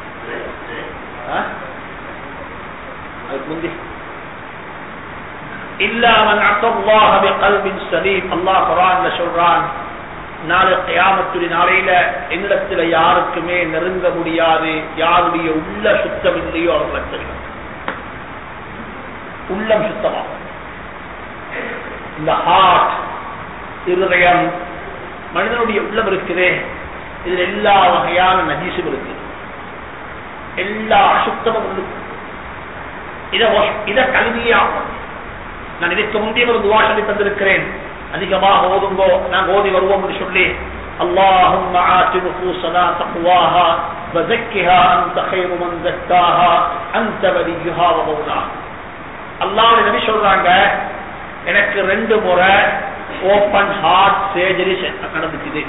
Speaker 2: அதுக்கு முந்தி இல்லா மன் அத்தல்லாஹ பிகல்பின் சலீம். அல்லாஹ் குர்ஆன்ல சொல்றான் நாளை கியாமத்துடைய நாளையில என்னிடத்துல யாருக்குமே நெருங்க முடியாது, யாருடைய உள்ள சுத்தம் இல்லையோ அவர்களை தெரியும். உள்ளம் சுத்தமாகும். இந்த ஹார்ட், இருதயம், மனிதனுடைய உள்ளம் இருக்குதே, இதுல எல்லா வகையான நஜீசும் இருக்கு, எல்லா அசுத்தமும் இருக்கு. இத கல்வியாகும். நான் இதற்கு முந்தைய ஒரு துவா சொல்லி தந்திருக்கிறேன், அதிகமாக ஓதுங்கோ, நாங்கள் ஓதி வருவோம் என்று சொல்லி اللهم آت نفوسنا تقواها وزكها أنت خير من زكاها أنت وليها ومولاها. அல்லாஹ் நபி சொல்றாங்க, எனக்கு ரெண்டு முறை ஓபன் ஹார்ட் சர்ஜரி நடந்துச்சு.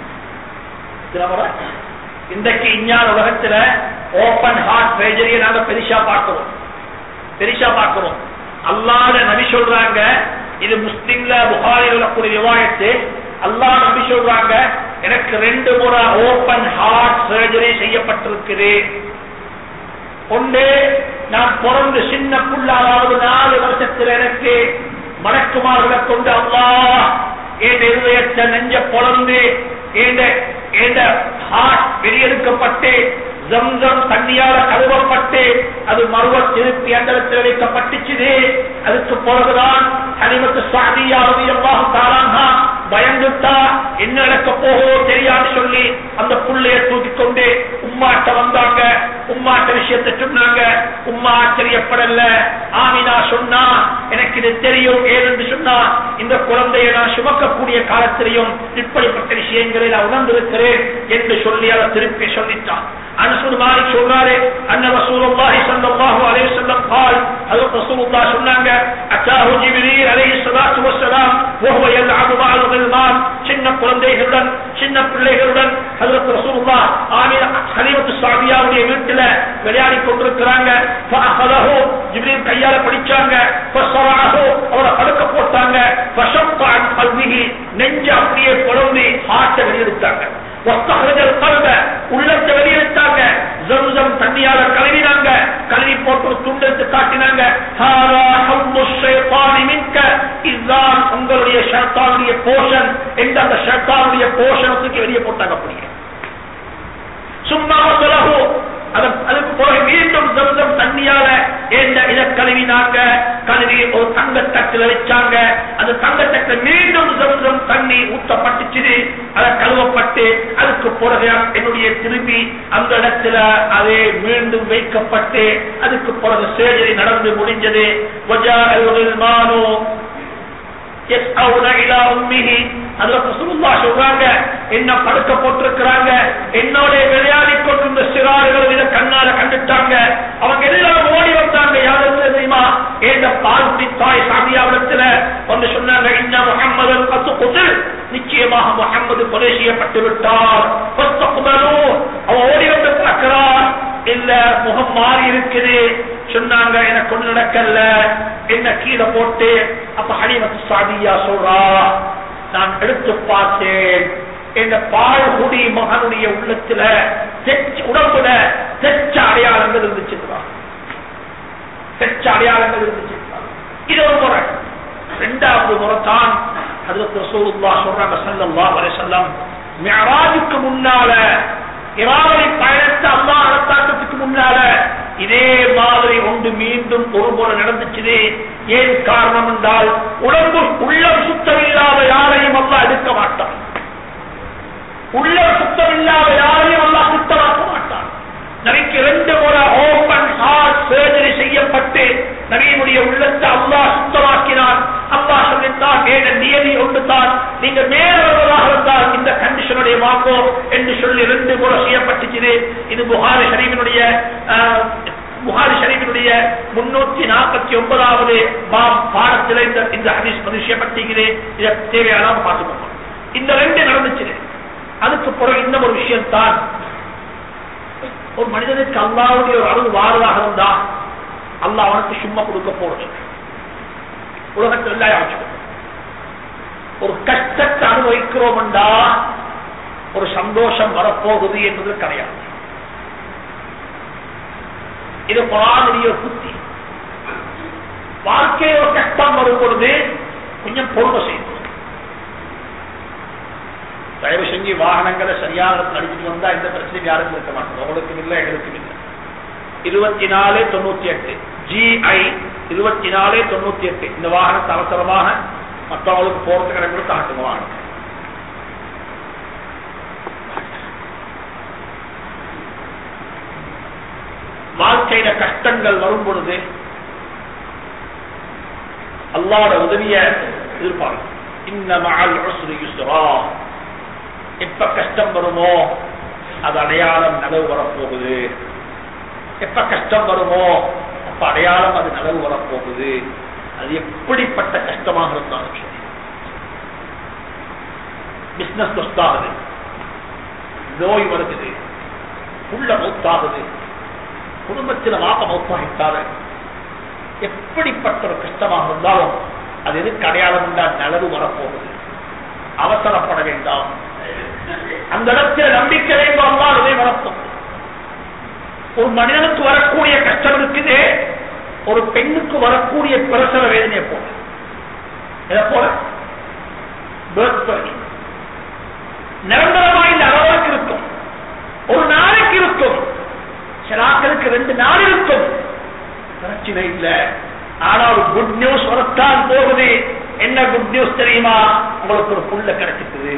Speaker 2: இன்றைக்கு இஞ்ஞான உலகத்துல ஓபன் ஹார்ட் சர்ஜரியை நாங்க பெரிசா பார்க்கிறோம், பெரிசா பார்க்கிறோம். அல்லாஹ் நபி சொல்றாங்க, இது முஸ்லிம்ல புகாரில் உள்ளக்கூடிய ரிவாயத்து. அல்லாஹ் நபி சொல்றாங்க, எனக்கு ரெண்டு முறை ஓபன் ஹார்ட் சர்ஜரி செய்யப்பட்டிருக்குது. ஒன்று, நான் பிறந்து சின்ன புள்ள, அதாவது நாலு வருஷத்தில் எனக்கு மலக்குமார்களை கொண்டு அல்லாஹ் என் இருதயத்தை நெஞ்ச பொழந்து என் ஹார்ட் வெளியெடுக்கப்பட்டு ஜம்சம் தண்ணியால கழுவப்பட்டு அது மறுவ திருப்பி அந்தரத்தில் வைக்கப்பட்டுச்சு. அதுக்கு பிறகுதான் ஹலிமத்து ஸஅதிய்யா ரலியல்லாஹு தஆலா அன்ஹா பயந்துட்டா, என்ன நடக்க போகோ தெரியாது சொல்லி அந்த புள்ளைய தூக்கி கொண்டு உம்மாட்ட வந்தாங்க. உம்மாட்ட விஷயத்தை சொன்னாங்க. உம்மா ஆச்சரியப்படல. ஆமினா சொன்னா, எனக்கு இது தெரியும், ஏனென்று சொன்னா இந்த குழந்தையை நான் சுமக்கக்கூடிய காலத்திலையும் இப்படிப்பட்ட விஷயங்களை நான் உணர்ந்திருக்கிறேன் என்று சொல்லி அதை திருப்பி சொல்லிட்டான். அன்சுர் மாலிக் சொல்றாரு, அன்ன ரசூலுல்லாஹி ஸல்லல்லாஹு அலைஹி வஸல்லம் قال ஹஜ்ரத் ரசூலுல்லாஹ் சொன்னாங்க, அத்தாஹு ஜிப்ரீல் அலைஹி ஸலாத்து வஸலாம் وهو يلعب مع الغلمان. சின்ன குழந்தைகளுடன் சின்ன பிள்ளைகளுடன் ஹஜ்ரத் ரசூலுல்லாஹ் ஆமினா ஹலீமத்து ஸஅதிய்யாவுடைய வீட்டில விளையாடி கொண்டிருக்கிறாங்க. فاخذه ஜிப்ரீல் கையால பிடிச்சாங்க. فصرعه அவரை படுக்க போட்டாங்க. فشق عن قلبه நெஞ்ச அப்படியே பொளந்து ஹார்ட்டை வெளியெடுத்தாங்க. உள்ளத்தை வெளியெடுத்தாங்க. ஜம்சம் தண்ணியால கழுவினாங்க. கழுவி போட்டு துண்டெடுத்து காட்டினாங்க. இதுதான் உங்களுடைய ஷைத்தானுடைய போஷன் என்று அந்த ஷைத்தானுடைய போஷனத்துக்கு வெளியே போட்டாங்க. அப்படியே சும்மா சொல்லஹு அதுக்கு பிறகு மீண்டும் ஜம்சம் தண்ணியால இதை கழுவினாங்க. கழுவி ஒரு தங்கத்தட்டில் வச்சாங்க. அந்த தங்கத்தட்டில் மீண்டும் ஜம்சம் தண்ணி ஊற்றப்பட்டுச்சு. அதை கழுவப்பட்டு அதுக்கு பிறகு என்னுடைய திரும்பி அந்த இடத்துல அதே மீண்டும் வைக்கப்பட்டு அதுக்கு பிறகு சர்ஜரி நடந்து முடிஞ்சது. என்ன படுக்க போட்டிருக்கிறாங்க. என்னோட விளையாடி கொண்டிருந்த சிறார்கள் இதை கண்ணால கண்டுட்டாங்க. அவங்க எல்லாரும் ஓடி வந்தாங்க. யாரும் தெரியுமா? ஏந்த பால்குடி தாய் சாமியாவிடத்துல வந்து சொன்னாங்க, இன்ன முஹம்மதன் கத்து குதில், நிச்சயமாக முஹம்மது கொலை செய்யப்பட்டு விட்டார். அவன் ஓடி வந்து பார்க்கிறார், இல்ல முகம் மாறி இருக்குது. சொன்னாங்க, எனக்கு ஒண்ணு நடக்கல, என்ன கீழே போட்டு. அப்ப ஹலீமத்து ஸஅதிய்யா சொல்றா, நான் எடுத்து பார்த்தேன், இந்த பால்குடி மகனுடைய உள்ளத்துல உடம்புல தெச்ச அடையாளங்கள் இருந்துச்சுங்களா, தெச்ச அடையாளங்கள் இருந்துச்சு. இது ஒரு முறை. இரண்டாவது முறை தான் ஹஜ்ரத் ரசூலுல்லாஹ் சொல்றாங்க ஸல்லல்லாஹு அலைஹி வஸல்லம், மிஅராஜுக்கு முன்னால, இராவரி பயணத்தை அல்லாஹ் நடத்தாட்டத்துக்கு முன்னால இதே மாதிரி ஒன்று மீண்டும் ஒரு முறை நடந்துச்சு. ஏன் காரணம் என்றால் உடம்பு உள்ளம் சுத்தமில்லாத யாரையும் அல்லாஹ் எடுக்க மாட்டான். உள்ளம் சுத்தமில்லாத யாரையும் அல்லாஹ் சுத்தமாக்க மாட்டான். நபிக்கு ரெண்டு முறை ஓபன் ஹார்ட் சர்ஜரி செய்யப்பட்டு நபியினுடைய உள்ளத்தை அல்லாஹ் சுத்தமாக்கினான். அல்லாஹ் சொல்லித்தான் ஏன நியதி ஒன்றுதான், நீங்க மேலவர்களாக இருந்தால் இந்த கண்டிஷனுடைய வாங்கோ என்று சொல்லி ரெண்டு முறை செய்யப்பட்டுச்சு. இது புகாரி ஷரீஃபினுடைய புகாரி ஷரீஃபினுடைய முன்னூத்தி நாற்பத்தி ஒன்பதாவது பாடத்தில் இந்த இந்த ஹதீஸ் பதிவு செய்யப்பட்டிருக்கிறேன். இதை தேவையான பார்த்துக்கோங்க. இந்த ரெண்டு நடந்துச்சு. அதுக்கு பிறகு இன்னும் ஒரு விஷயம் தான், ஒரு மனிதனுக்கு அல்லாஹ்வுடைய ஒரு அருள் வாரதாக இருந்தா அல்லாஹ் அவனுக்கு சும்மா கொடுக்க போறது. உலகத்தில் எல்லாம் யாச்சுக்கோ, ஒரு கஷ்டத்தை அனுபவிக்கிறோம் என்றா ஒரு சந்தோஷம் வரப்போகுது என்பது கிடையாது. இது குர்ஆனுடைய புத்தி. வாழ்க்கை ஒரு கஷ்டம் வரும் பொழுது கொஞ்சம் பொறுமை செய்யணும். தயவு செஞ்சு வாகனங்களை சரியாக அடிச்சுட்டு வந்தா இந்த பிரச்சனையும் யாருக்கும் இருக்க மாட்டோம். உங்களுக்கும் இல்லை, எங்களுக்கும் இல்லை. இருபத்தி நாலு தொண்ணூத்தி எட்டு ஜிஐ இருபத்தி நாலு தொண்ணூத்தி எட்டு இந்த வாகனத்தை அவசரமாக மற்றவங்களுக்கு போறது கிடைக்கிறது தாட்டுங்க வாகனம். வாழ்க்கையில கஷ்டங்கள் வரும் பொழுது அல்லாஹ்வுடைய உதவியை எதிர்பார்க்க. இன்ன மஅல் உஸ்ரி யுஸ்ரா. எப்ப கஷ்டம் வருமோ அது அடையாளம் நலவு வரப்போகுது. எப்ப கஷ்டம் வருமோ அப்ப அடையாளம் அது நலவு வரப்போகுது. அது எப்படிப்பட்ட கஷ்டமாக இருந்தாலும் சரி, பிசினஸ் தொஸ்தாகுது, நோய் வருது, உள்ள மௌத்தாகுது, குடும்பத்தில் வாப்ப மௌத்தாகிட்டால, எப்படிப்பட்ட ஒரு கஷ்டமாக இருந்தாலும் அது எதுக்கு அடையாளம் என்றால் நலவு வரப்போகுது. அவசரப்பட வேண்டாம். அந்த இடத்தில் நம்பிக்கை வேண்டும். அதை வரப்போகுது. ஒரு மனிதனுக்கு வரக்கூடிய கஷ்டம் இருக்குது, ஒரு பெண்ணுக்கு வரக்கூடிய பிரசவ வேதனையை போல. இதை போல நிரந்தரமா இந்த அளவுக்கு இருக்கும், ஒரு நாளைக்கு இருக்கும், சிலாக்களுக்கு ரெண்டு நாள் இருக்கும், பிரச்சனை இல்லை. ஆனால் குட் நியூஸ் வரத்தான் போகுது. என்ன குட் நியூஸ் தெரியுமா? உங்களுக்கு ஒரு புள்ள கிடைச்சிருக்குது.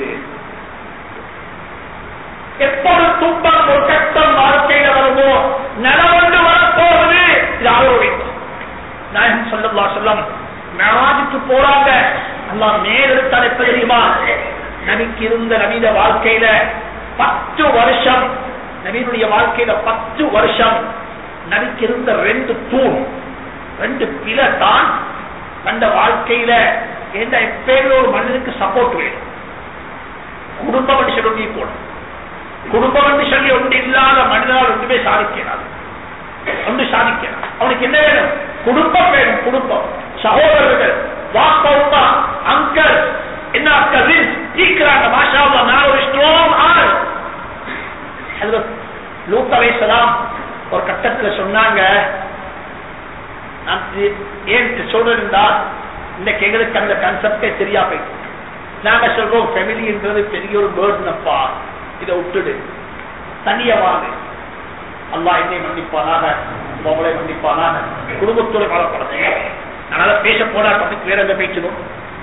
Speaker 2: எப்போது துன்பம் ஒரு கஷ்டம் வாழ்க்கையில வருமோ நலவண்டு வரப்போகுது. இது ஆரோக்கியம். நாயகம் ஸல்லல்லாஹு அலைஹி வஸல்லம் மிஅராஜுக்கு போறாங்க. அல்லாஹ் மேலெடுத்தால் எப்ப தெரியுமா? நபிக்கு இருந்த நபியில வாழ்க்கையில பத்து வருஷம், நபியினுடைய வாழ்க்கையில பத்து வருஷம் நபிக்கு இருந்த ரெண்டு தூண், ரெண்டு பில தான் அந்த வாழ்க்கையில எந்த எப்பேரும் ஒரு மனிதனுக்கு சப்போர்ட் வேணும். குடும்பம் என்று சொல்லி போடும். குடும்பம் என்று சொல்லி ஒன்று இல்லாத மனிதனால் ஒன்றுமே சாதிக்கிறார். ஒன்று சாதிக்கிறார். அவனுக்கு என்ன வேணும்? குடும்பம் வேணும். குடும்பம், சகோதரர்கள், வாப்பா உமா, அங்கல், என்ன கசின்ஸ் தீக்கிறாங்க. மாஷா அல்லாஹ், நான் ஒரு ஸ்ட்ராங் ஆள். லூத் அலைஹிஸ்ஸலாம் ஒரு கட்டத்தில் சொன்னாங்க, ஏன் சொல்றா இன்னைக்கு எங்களுக்கு அந்த கான்செப்டே தெரியா போயிட்டு. நாங்க சொல்றோம் ஃபேமிலின்றது பெரிய ஒரு பேர்டன் அப்பா, இதை விட்டுடு, தனியவாங்க. அல்லாஹ் என்னை மன்னிப்பானாக, உங்களை மன்னிப்பானாக, குடும்பத்தோட வாழப்படணும். அதனால பேச போனா டாபிக் வேற எங்க பேசணும்.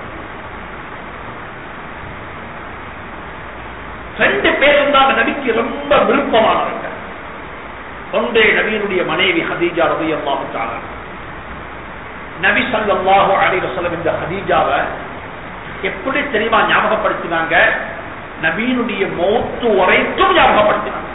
Speaker 2: ரெண்டு பேரும் தான் நபிக்கு ரொம்ப விருப்பமானவங்க. ஒன்றே நபியினுடைய மனைவி ஹதீஜா ரலியல்லாஹு தஆலா. நபி ஸல்லல்லாஹு அலைஹி வஸல்லம் இந்த ஹதீஜாவை எப்படி தெரியுமா ஞாபகப்படுத்தினாங்க? நபியினுடைய மௌத்து வரைக்கும் ஞாபகப்படுத்தினாங்க.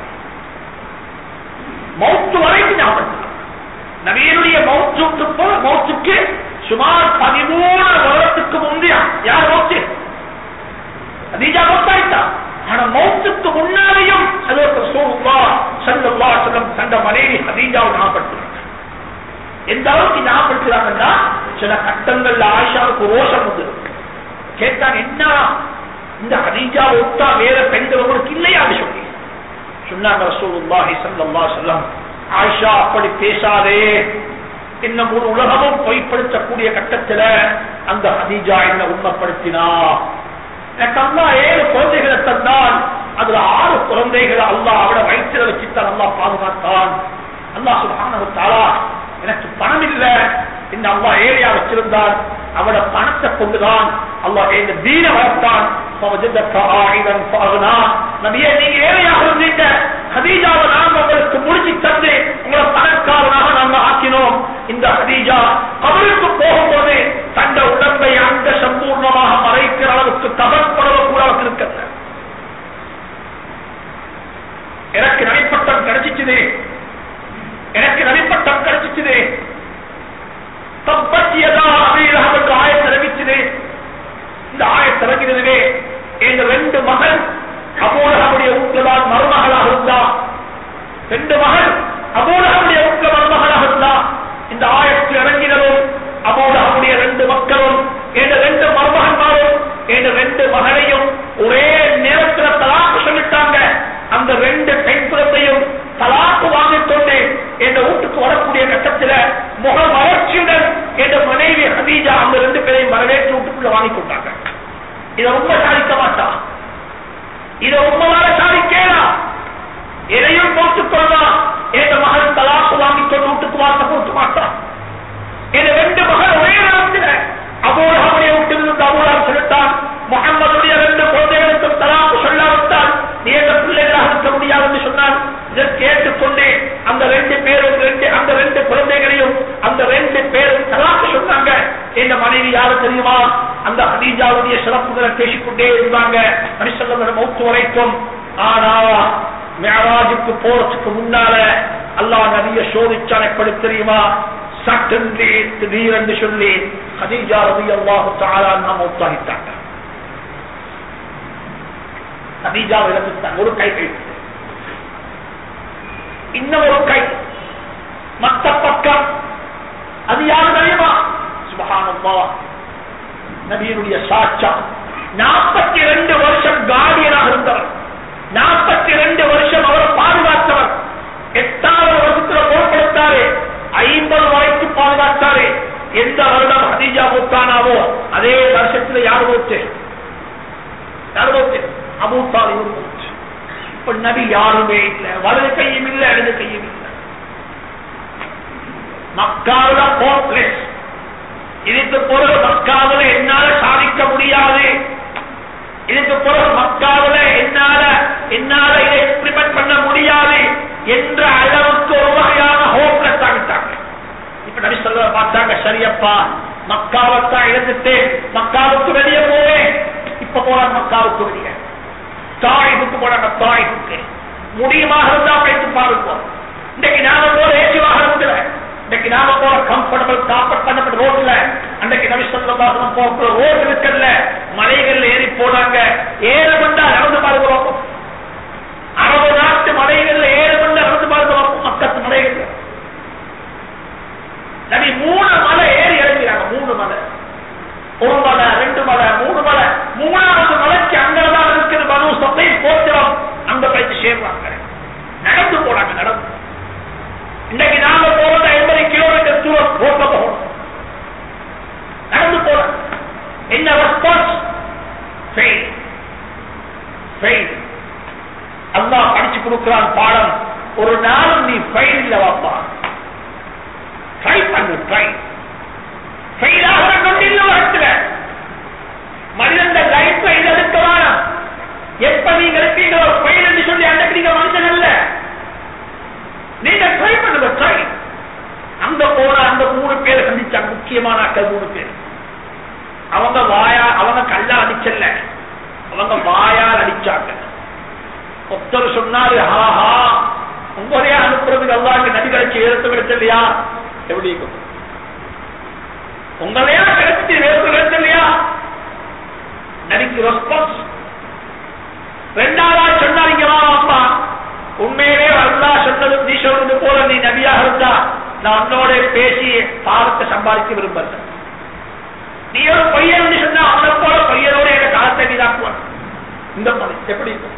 Speaker 2: மௌத்து வரைக்கும் ஞாபகப்படுத்தினாங்க. நபியினுடைய மௌத்துக்கு மௌத்துக்கு சுமார் பதிமூணு வருடத்துக்கு முந்தைய யார் மௌத்து? ஹதீஜா மௌத்தாயிட்டா. ஆனா மௌத்துக்கு முன்னாலேயும் ரசூலுல்லாஹ் ஸல்லல்லாஹு அலைஹி வஸல்லம் தந்த மனைவி ஹதீஜாவை ஞாபகப்படுத்தினாங்க. எந்த அளவுக்கு ஞாபகப்படுத்துறாங்கன்னா, சில கட்டங்கள்ல ஆயிஷாவுக்கு ரோஷம் வந்து கேட்டாங்க, என்ன இந்த ஹதீஜா விட்டா வேற பெண்கள் உங்களுக்கு இல்லையான்னு சொல்லி சொன்னாங்க. ரசூலுல்லாஹி ஸல்லல்லாஹு அலைஹி வஸல்லம், ஆயிஷா அப்படி பேசாதே, என்ன ஒரு உலகமும் பொய்ப்படுத்தக்கூடிய கட்டத்துல அந்த ஹதீஜா என்ன உண்மைப்படுத்தினா. எனக்கு அல்லா ஏழு குழந்தைகளை தந்தான், அதுல ஆறு குழந்தைகளை அல்லாஹ் அவட வயிற்றுல வச்சுத்தான் அல்லாஹ் பாதுகாத்தான். அல்லாஹ் சுப்ஹானஹு வ தஆலா எனக்கு பணம் இல்ல இந்த அல்லாஹ் ஏழையா வச்சிருந்தார் அவட பணத்தை கொண்டுதான் அல்லாஹ் இந்த தீன வளர்த்தான். நபியே நீங்க ஏழையாக இருந்தீங்க, ஹதீஜாவை நாங்க உங்களுக்கு முடிச்சு தந்து உங்களை பணக்காரனாக நாங்க ஆக்கினோம். இந்த ஹதீஜா கபருக்கு போகும்போது தந்த உடம்பை அங்க சம்பூர்ணமாக மறைக்கிற அளவுக்கு தகப்படவ கூட இருக்கிறது. எனக்கு நடிப்பட்டம் கிடைச்சிச்சுது, எனக்கு நடிப்பட்டம் கிடைச்சிச்சுது. தப்பத்தியதா அமீரகத்துக்கு ஆயத்திறவிச்சுது. இந்த ஆயத்திறங்கினதுவே எங்க ரெண்டு மகள் அபூலகமுடைய வீட்டுலதான் மருமகளாக இருந்தா, ரெண்டு மகள் அபூலகமுடைய வீட்டுல மருமகளாக இருந்தா. இந்த ஆயத்தில் இறங்கினதும் அபூலகமுடைய ரெண்டு மக்களும் என்ற ரெண்டு மருமகன்மாரும் என்ற ரெண்டு மகளையும் ஒரே நேரத்தில் தலாக்கு சொல்லிட்டாங்க. அந்த ரெண்டு பெண் குழந்தையும் தலாக்கு வாங்கிக்கொண்டு என்ற வீட்டுக்கு வரக்கூடிய கட்டத்தில் முக மலர்ச்சியுடன் என்ற மனைவி ஹதீஜா அந்த ரெண்டு பேரையும் வரவேற்று வீட்டுக்குள்ள வாங்கிக் கொண்டாங்க. இதை உண்மை சாதிக்க மாட்டா, இதை உண்மையான சாதிக்கலாம். எதையும் போட்டுக் கொள்ளலாம். என்ற மகள் தலாக்கு வாங்கிக் கொண்டு வீட்டுக்கு வார்த்தை போட்டு மாட்டான். என்ற ரெண்டு மகள் ஒரே நேரத்தில் அபூலகமுடைய வீட்டிலிருந்து அபூலகம் சொல்லிட்டான், முஹம்மதுடைய ரெண்டு குழந்தைகளுக்கும் தலாக்கு சொல்லாவிட்டால் நீ என்ற பிள்ளைகளாக இருக்க முடியாது என்று சொன்னான். இதை கேட்டுக்கொண்டு அந்த ரெண்டு பேரும் ரெண்டு அந்த ரெண்டு குழந்தைகளையும் அந்த ரெண்டு பேரும் தலாக்கு சொன்னாங்க. என்ற மனைவி யாரு தெரியுமா? அந்த ஹதீஜாவுடைய சிறப்புகளை பேசிக்கொண்டே இருந்தாங்க மனுஷங்களோட மௌத்து வரைக்கும். ஆனா மிஅராஜுக்கு போறதுக்கு முன்னால அல்லாஹ் நபியை சோதிச்சான். எப்படி தெரியுமா? சட்டென்று திடீரென்று சொல்லி ஹதீஜா ரலியல்லாஹு தஆலா அன்ஹா மௌத்தாகிட்டாங்க. ஹதீஜாவை இழந்துட்டாங்க. ஒரு கை கை இன்னொரு கை மத்த பக்கம். அது யாரு தெரியுமா? சுப்ஹானல்லாஹ், நபியினுடைய சாட்சா. நாற்பத்தி ரெண்டு வருஷம் கார்டியனாக இருந்தவர், நாற்பத்தி ரெண்டு வருஷம் அவரை பாதுகாத்தவர். எட்டாவது வருஷத்துல பொருட்படுத்தாரு, ஐம்பது வரைக்கும் பாதுகாத்தாரு. எந்த வருடம் ஹதீஜா மூத்தானாவோ அதே வருஷத்துல யார் மூச்சு? யார் மூச்சு? அபூ தாலிப் மூச்சு. இப்ப நபி யாருமே இல்லை, வலது கையும் இல்லை, இடது கையும் இல்லை. மக்காவுல ஹோப்லெஸ். இதுக்கு பிறகு மக்காவுல என்னால சாதிக்க முடியாது, இதுக்கு பிறகு மக்காவுல என்னால என்னால இதை எக்ஸ்பிரிமெண்ட் பண்ண முடியாது என்ற அளவுக்கு ஒரு வகையான ஹோப்லெஸ் ஆகிட்டாங்க. இப்ப நபி சொல்ல பார்த்தாங்க, சரியப்பா மக்காவத்தான் இழந்துட்டு மக்காவுக்கு வெளியே போவேன். இப்ப போறாங்க மக்காவுக்கு வெளியே, தாயிப்புக்கு போறாங்க. தாயிப்புக்கு முடியுமாக இருந்தா பேசி பாருங்க. இன்னைக்கு நாம போற ஏசி வாகனத்துல, இன்னைக்கு நாம போற கம்ஃபர்டபிள் காப்பட் பண்ணப்பட்ட ரோட்ல, அன்றைக்கு நபி ஸல்லல்லாஹு அலைஹி வஸல்லம் போற ரோடு இருக்கல்ல, மலைகள்ல ஏறி போனாங்க. ஏறு கொண்டா நடந்து பாருங்க. அரபு நாட்டு மலைகள்ல ஏறு கொண்டா நடந்து பாருங்க. மக்கத்து மலைகள் நபி மூணு மலை ஏறி இறங்கிறாங்க. மூணு மலை, ஒரு மலை, ரெண்டு மலை, மூணு மலை. மூணாவது மலைக்கு அங்கதான் இருக்கிற பனு சத்தை கோத்திரம், அங்க போயிட்டு சேர்வாங்க. நடந்து போனாங்க. நடந்து இன்னைக்கு நாம போறது ஐம்பது கிலோமீட்டர் தூரம் ரோட்ல போகணும். நடந்து போறாங்க. என்ன ரெஸ்பான்ஸ்? ஃபெயில். ஃபெயில். அல்லாஹ் படிச்சு கொடுக்கிறான் பாடம். ஒரு நாளும் நீ ஃபெயில் இல்ல வாப்பா, ட்ரை பண்ணு. ட்ரை ஃபெயில் ஆகிற கொண்டில்ல இடத்துல மனிதன் லைஃப்ல இது எடுக்க வேணாம். எப்ப நீங்க இருப்பீங்களோ ஃபெயில் என்று சொல்லி அன்னைக்கு நீங்க மனுஷன் அல்ல. நீங்க ட்ரை பண்ணுங்க. ட்ரை. அங்க போற அந்த மூணு பேர் சந்திச்சாங்க, முக்கியமான மூணு பேர். அவங்க வாயா அவங்க கல்லா அடிச்சல்ல, அவங்க வாயால் அடிச்சாங்க. ஒருத்தர் சொன்னாரு, ஆஹா உங்களையா அனுப்புறதுக்கு அல்லாஹ் நபி கிடைச்சி ஏற்று கிடைச்சல்லையா? எப்படி இருக்கும்? உங்களையா கிடைச்சி ஏற்று கிடைச்சல்லையா? நபிக்கு ரெஸ்பான்ஸ். ரெண்டாவது சொன்னாங்க, அப்பா உண்மையிலே அல்லாஹ் சொன்னது நீ சொல்றது போல நீ நபியாக இருந்தா நான் உன்னோட பேசி பாவத்தை சம்பாதிக்க விரும்பல. நீ ஒரு பையன் சொன்னா அவனை போல பையனோட எங்க காலத்தை நீதாக்குவான். இந்த மாதிரி எப்படி இருக்கும்?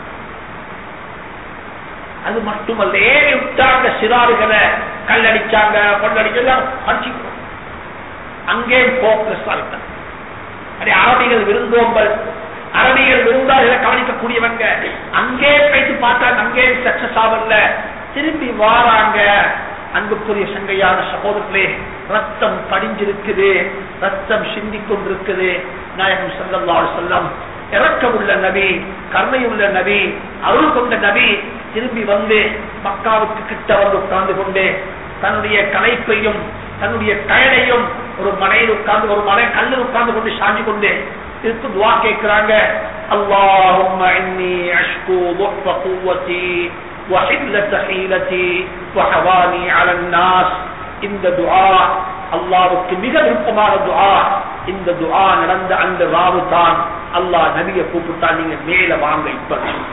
Speaker 2: அது மட்டுமல்ல, ஏறி விட்டாங்க சிறாறுகளை, கல் அடிச்சாங்க, பொண்ணடிச்செல்லாம் அடிச்சுக்கிறோம். அங்கே போக்கஸ் ஆகிட்டாங்க. அதே அரபிகள் விருந்தோம்பல், அரபிகள் விருந்தாளிகளை கவனிக்கக்கூடியவங்க. அங்கே போயிட்டு பார்த்தாங்க, அங்கே சக்சஸ் ஆகல. திரும்பி வாராங்க. அன்புக்குரிய சங்கையான சகோதரர்களே, ரத்தம் படிஞ்சிருக்குது, ரத்தம் சிந்திக் கொண்டிருக்குது. நாயகம் ஸல்லல்லாஹு அலைஹி வஸல்லம் இரக்கமுள்ள நபி, கருணையுள்ள நபி, அருள் கொண்ட நபி திரும்பி வந்து மக்காவுக்கு கிட்ட வந்து உட்கார்ந்து கொண்டு தன்னுடைய களைப்பையும் தன்னுடைய டயரையும் ஒரு மனையில் உட்கார்ந்து ஒரு மலை கல்லில் உட்கார்ந்து கொண்டு சாஞ்சி கொண்டு இருக்கு துவா கேட்கிறாங்க. அல்லாஹும்ம இன்னி அஷ்கு துஃப குவதி வ ஹில்லத ஹீலதி வ ஹவானி அலன் நாஸ். இந்த துஆ அல்லாஹ்வுக்கு மிக விருப்பமான துஆ. இந்த துஆ நடந்த அந்த ராவு தான் அல்லாஹ் நபியை கூப்பிட்டா, நீங்க மேல வாங்க, இப்ப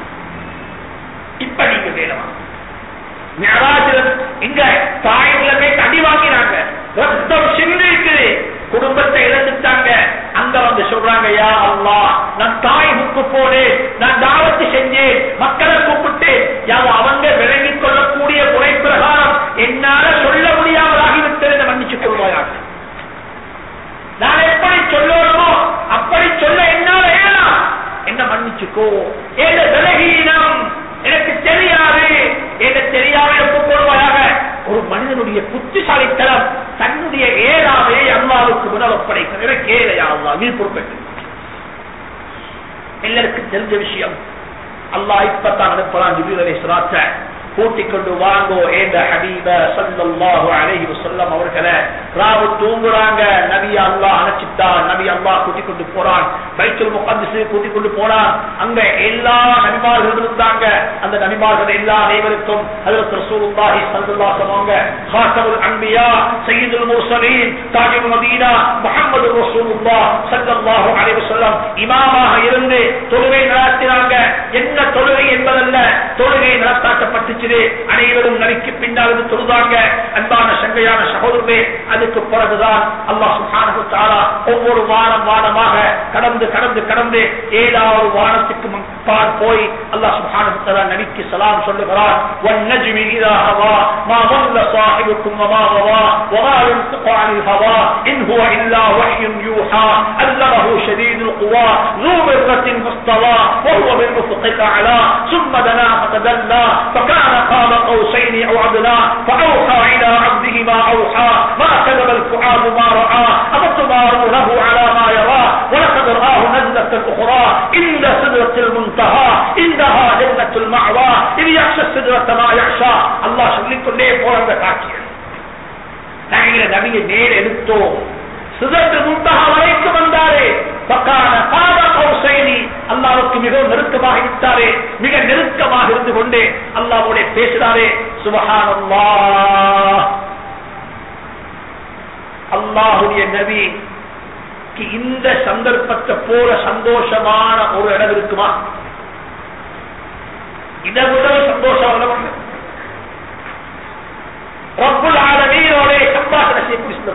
Speaker 2: இப்ப நீங்க மேல வாங்க. மிஅராஜ்ல இங்க தாயில போய் அடி வாங்கினாங்க, ரத்தம் சிந்தி இருக்குது, குடும்பத்தை இழந்துட்டாங்க. அங்க வந்து சொல்றாங்க, யா அல்லாஹ், நான் தாய்வுக்கு போனேன், நான் தாவத்து செஞ்சேன், மக்களை கூப்பிட்டு, யாவ அவங்க விளங்கிக் கொள்ளக்கூடிய முறை பிரகாரம் என்னால சொல்ல முடியாமலாகிவிட்டது, மன்னிச்சு கொள்வாயாக. நான் எப்படி சொல்லணுமோ அப்படி சொல்ல என்னால ஏலாம், என்ன மன்னிச்சுக்கோ. ஏத விலகீனம் எனக்கு தெரியாது, எனக்கு தெரியாம ஒப்புக்கொள்வாயாக. ஒரு மனிதனுடைய புத்திசாலித்தனம் தன்னுடைய ஏழாமையை அல்லாவுக்கு உணவப்படைக்க எனக்கு ஏழையா அல்லா நீ பொறுப்பேற்று. எல்லாருக்கும் தெரிஞ்ச விஷயம், அல்லாஹ் இப்பத்தான் அனுப்பலாம் ஜிப்ரீல் அலைஹிஸ்ஸலாத்தை கூட்டிக் கொண்டு வாங்கோ ஏந்த ஹபீப ஸல்லல்லாஹு அலைஹி வஸல்லம் அவர்களை. ராவு தூங்குறாங்க, நபி அல்லாஹ் அனுப்பிட்டான், நபி அல்லாஹ் கூட்டிக் கொண்டு போறான், பைத்துல் முகத்தஸை கூட்டிக் கொண்டு போறான். அங்க எல்லா நபிமார்கள் இருந்தாங்க. அந்த நபிமார்கள் எல்லா அனைவருக்கும் ஹஜ்ரத் ரசூலுல்லாஹி ஸல்லல்லாஹு அலைஹி வஸல்லம் காத்தமுல் அன்பியா சய்யிதுல் முர்சலீன் தாஜுல் மதீனா முஹம்மது ரசூலுல்லாஹ் ஸல்லல்லாஹு அலைஹி வஸல்லம் இமாமாக இருந்து தொழுகை நடத்தினாங்க. என்ன தொழுகை என்பதல்ல, தொழுகை நடத்தாக்கப்பட்டு அனைவரும் நபிக்கு பின்னால் தொழுதாங்க. அன்பான சங்கையான சகோதரர்களே, அதுக்கு பிறகுதான் அல்லாஹ் சுப்ஹானஹு வ தஆலா ஒவ்வொரு வானம் வானமாக கடந்து கடந்து கடந்து ஏழாவது வானத்துக்கு பார் போய் அல்லாஹ் சுப்ஹானஹு வ தஆலா நபிக்கு சலாம் சொல்லுகிறார். வன்னஜ்மி இதா ஹவா மா ضل صاحبكم وما غوى وما ينطق عن الهوى إن هو إلا وحي يوحى علمه شديد القوى ذو مرة فاستوى وهو بالأفق الأعلى ثم دنا فتدلى فكان قاب قوسين أو أدنى فأوحى إلى عبده ما أوحى ما كذب الفؤاد ما رأى أفتمارونه على ما يرى ولقد رآه نزلة أخرى عند سدرة المنتهى إنها جنة المأوى إذ يغشى السدرة ما يغشى. الله சொல்லிக்கொண்டே போறாங்க காட்சிகள். நாங்கள் நபியை நேர் எடுத்தோம், சிதறத்தில் முன்தஹா வரைக்கும் வந்தாரே. பக்கான காப கௌசைனி, அல்லாஹ்வுக்கு மிகவும் நெருக்கமாக விட்டாரே, மிக நெருக்கமாக இருந்து கொண்டே அல்லாஹ்வோட பேசினாரே. சுப்ஹானல்லாஹ். அல்லாஹ்வுடைய நபிக்கு இந்த சந்தர்ப்பத்தை போல சந்தோஷமான ஒரு இடம் இருக்குமா? இதை விட சந்தோஷம் ரப்புல் ஆலமீனோட சம்பாஷணை செய்ய.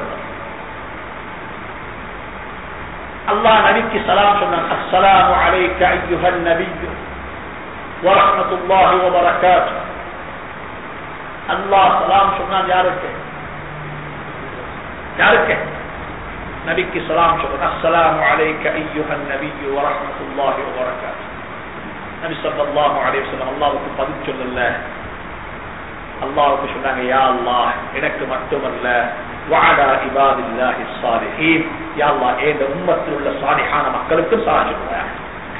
Speaker 2: அல்லாஹ் நபிக்கு சலாம் சொன்னான். அஸ்ஸலாமு அலைக்க அய்யுஹன் நபிய்யு வ ரஹ்மத்துல்லாஹி வ பரகாத்துஹு. அல்லாஹ் சலாம் சொன்னான் யாருக்கு? யாருக்கு? நபிக்கு சலாம் சொன்னான். அஸ்ஸலாமு அலைக்க அய்யுஹன் நபிய்யு வ ரஹ்மத்துல்லாஹி வ பரகாத்துஹு. நபி ஸல்லல்லாஹு அலைஹி வஸல்லம் அல்லாஹ்வுக்கு பதில் சொல்லல, அல்லாஹ்வுக்கு சொன்னாங்க, யா அல்லாஹ், எனக்கு மட்டுமல்ல வஅலா இபாதில்லாஹி ஸாலிஹீன், யா அல்லாஹ் இந்த உம்மத்தில் உள்ள சாலிஹான மக்களுக்கும் சலாம் சொல்லுவாங்க.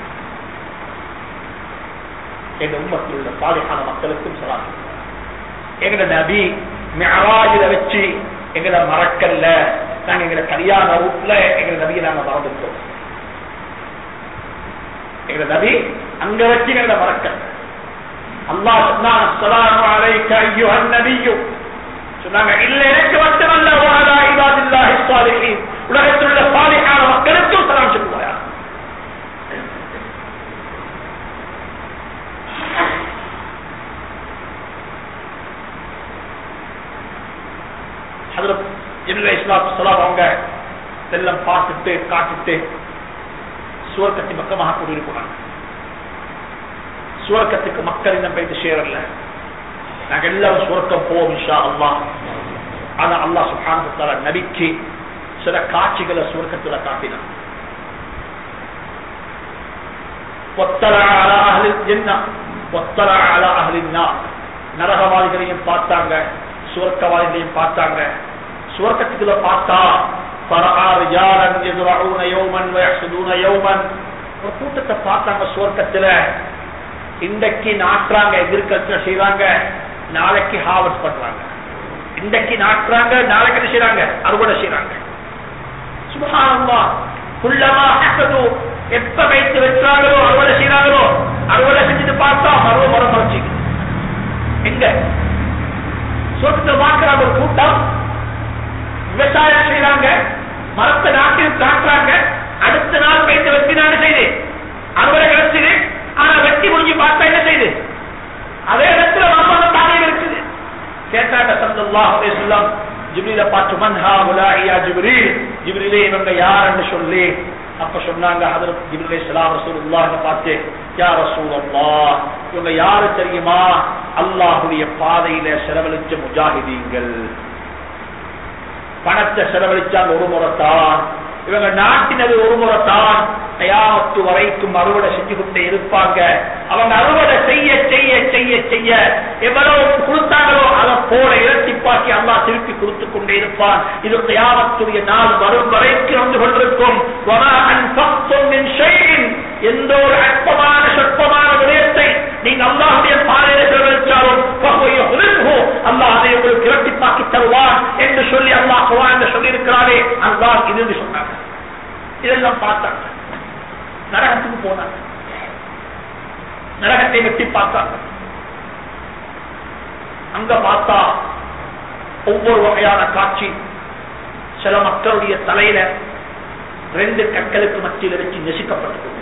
Speaker 2: இந்த உம்மத்தில் உள்ள சாலிஹான மக்களுக்கும் சலாம் சொல்லுவாங்க. எங்க நபி மிஅராஜில வச்சு எங்களை மறக்கல்ல, நாங்க எங்களை கல்யாண வீட்டுல எங்க நபியை நாங்க மறந்துட்டோம். எங்க நபி அங்க வச்சு எங்களை மறக்கல. அல்லாஹ் சொன்னான், அஸ்ஸலாமு அலைக்க அய்யுஹன் நபிய்யு சொன்னாங்க. இல்ல, எனக்கு மட்டுமல்ல வஅலா இபாதில்லாஹி ஸாலிஹீன், உலகத்தில் உள்ள சாலிஹான மக்களுக்கும் சலாம் சொல்லுவாயா. ஹஜ்ரத் ஜிப்ரீல் அலைஹிஸ்ஸலாத்து ஸலாம் அவங்க எல்லாம் பார்த்துட்டு காட்டிட்டு சுவர்க்கத்தி பக்கமாக கூடியிருக்கிறாங்க. சுவர்க்கத்துக்கு மக்கள் இன்னும் போயிட்டு சேரல. நாங்க எல்லாரும் சுவர்க்கம் போவோம் இன்ஷா அல்லாஹ். ஆனா அல்லாஹ் சுப்ஹானஹு வ தஆலா நபிக்கு சில காட்சிகளை சுவர்க்கத்துல காட்டினான். வத்தலா அலா அஹ்லில் ஜன்னah வத்தலா அலா அஹ்லின் நார். நரகவாதிகளையும் பார்த்தாங்க, சுவர்க்கவாதிகளையும் பார்த்தாங்க. சுவர்க்கத்துக்குள்ள பார்த்தா பரஆரிஜாலன் யதுரஊன யௌமன் வயஹ்சுதூன யௌமன், ஒரு கூட்டத்தை பார்த்தாங்க சுவர்க்கத்துல. இன்றைக்கு நாட்டுறாங்க, எதிர்கல்ச்சர் செய்யறாங்க, நாளைக்கு ஹார்வெஸ்ட் பண்றாங்க. இன்றைக்கு நாட்டுறாங்க, நாளைக்கு என்ன செய்யறாங்க, அறுவடை செய்யறாங்க. சுப்ஹானல்லாஹ். குல்லமா ஹஸது, எப்ப வைத்து வச்சாங்களோ அறுவடை செய்யறாங்களோ, அறுவடை செஞ்சுட்டு பார்த்தா மரோ மரம் மறைச்சு எங்க சொத்து பார்க்கிறாங்க. ஒரு கூட்டம் விவசாயம் செய்யறாங்க, மரத்தை நாட்டில் காட்டுறாங்க. அடுத்த நாள் வைத்து வெட்டினான்னு செய்து அறுவடை கிடைச்சது. ஆனா வெட்டி முடிஞ்சு பார்த்தா என்ன செய்யுது, அதே இடத்துல வாசனை தானே இருக்குது. கேட்டாங்க ஸல்லல்லாஹு அலைஹி வஸல்லம் ஜிப்ரீல பார்த்து, மன் ஹாஉலாஇ யா ஜிப்ரீல், ஜிப்ரீலே இவங்க யாருன்னு சொல்லி. அப்ப சொன்னாங்க ஹஜ்ரத் ஜிப்ரீல் அலைஹிஸ்ஸலாம் ரசூலுல்லாஹ் பார்த்து, யா ரசூலல்லாஹ், இவங்க யாரு தெரியுமா, அல்லாஹ்வுடைய பாதையில செலவழிச்ச முஜாஹிதீன்கள். பணத்தை செலவழிச்சாங்க ஒரு முறைத்தான், இவங்க நாட்டினது ஒரு முறைத்தான். கயாமத்து வரைக்கும் அறுவடை செஞ்சு கொண்டே இருப்பாங்க. அவங்க அறுவடை செய்ய செய்ய செய்ய செய்ய எவ்வளவு கொடுத்தாங்களோ அதை போல இரட்டிப்பாக்கி அல்லாஹ் திருப்பி கொடுத்து கொண்டே இருப்பான். இது கயாமத்துடைய நாள் வரும் வரைக்கும் வந்து கொண்டிருக்கும். எந்த ஒரு அற்பமான சொற்பமான விடயத்தை நீங்க அல்லாஹ்வுடைய பாதையில செலவழிச்சாலும் அல்லாஹ் அதை உங்களுக்கு இரட்டிப்பாக்கி தருவான் என்று சொல்லி அல்லாஹ் குர்ஆன்ல சொல்லி இருக்கிறாரே, அல்லாஹ் இது சொன்னாங்க. இதெல்லாம் பார்த்தாங்க. நரகத்துக்கு போனாங்க, நரகத்தை வெட்டி பார்த்தாங்க. அங்க பார்த்தா ஒவ்வொரு வகையான காட்சி. சில மக்களுடைய தலையில ரெண்டு கற்களுக்கு மத்தியில் வச்சு நெசிக்கப்பட்டு கொண்டிருக்கிறது.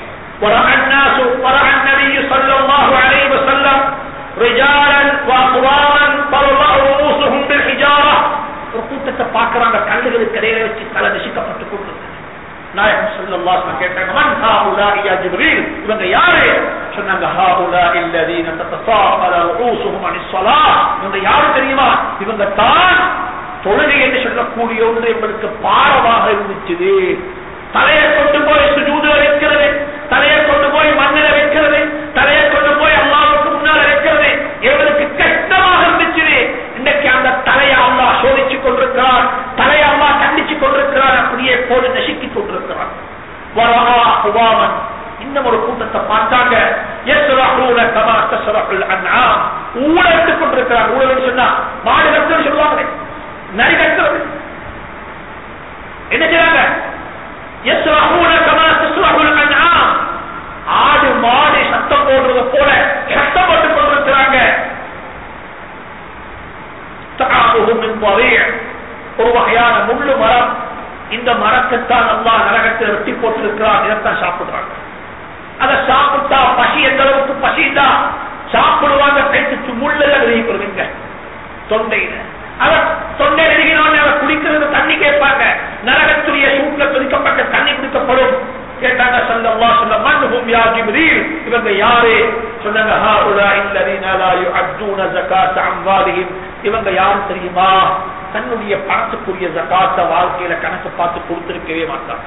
Speaker 2: ஒரு கூட்டத்தை பார்க்கிறாங்க, கல்லுகளுக்கு இடையில வச்சு தலை நெசிக்கப்பட்டுக் கொண்டிருக்கிறது. நாயகம் ஸல்லல்லாஹு அலைஹி வஸல்லம் கேட்டாங்க, மன் ஹாஉலாஇ யா ஜிப்ரீல், இவங்க யாரு? சொன்னாங்க, ஹாஉலாஇ அல்லதீன ததஸாஃபல ரூஸுஹும் அனிஸ் ஸலாத், இவங்க யாரு தெரியுமா, இவங்க தான் தொழுகை என்று சொல்லக்கூடிய ஒன்று எங்களுக்கு பாரமாக இருந்துச்சு. தலையை கொண்டு போய் சுஜூதுல வைக்கிறது, தலையை கொண்டு போய் மண்ணில வைக்கிறது, தலையை கொண்டு போய் அல்லாஹ்வுக்கு முன்னால வைக்கிறது எங்களுக்கு கஷ்டமாக இருந்துச்சு. இன்னைக்கு அந்த தலையை அல்லாஹ் சோதிச்சு கொண்டிருக்கிறார், தலையை அல்லாஹ் கண்டிச்சு கொண்டிருக்கிறார், அப்படியே போடு நசுக்கிக் கொண்டிருக்கிறார். இன்னும் ஒரு கூட்டத்தை பார்த்தாங்க, ஊழலுக்கு கொண்டிருக்கிறார். ஊழல் சொன்னா மாடு கட்டுறது சொல்லுவாங்க, நரி கட்டுறது. என்ன செய்றாங்க, ஆடு மாடு சத்தம் போடுறது போல சத்தம் போட்டுக் கொண்டிருக்கிறாங்க. ஒரு வகையான முள்ளு மரம், இந்த மரத்தைத்தான் அல்லாஹ் நரகத்தில் வெட்டி போட்டிருக்கிறார். இதைத்தான் சாப்பிடுறாங்க. அதை சாப்பிட்டா பசி எந்த அளவுக்கு பசிதா சாப்பிடுவாங்க, கைத்து முள்ளெல்லாம் விரிவிக்கிறதுங்க தொண்டையில. அவர் தொண்டை நெருங்கினோன்னு அவர் குடிக்கிறது தண்ணி கேட்பாங்க. நரகத்துடைய சூட்ல பிரிக்கப்பட்ட தண்ணி குடிக்கப்படும். கேட்டாங்க ஸல்லல்லாஹு அலைஹி வஸல்லம், மன் ஹும் யா ஜிப்ரீல், இவங்க யாரு? சொன்னாங்க, ஹாஉலாஇ அல்லதீன லா யுஅத்தூன ஸகாத்த அம்வாலிஹிம், இவங்க யாரு தெரியுமா, தன்னுடைய பணத்துக்குரிய ஸகாத்தை வாழ்க்கையில கணக்கு பார்த்து கொடுத்திருக்கவே மாட்டாங்க.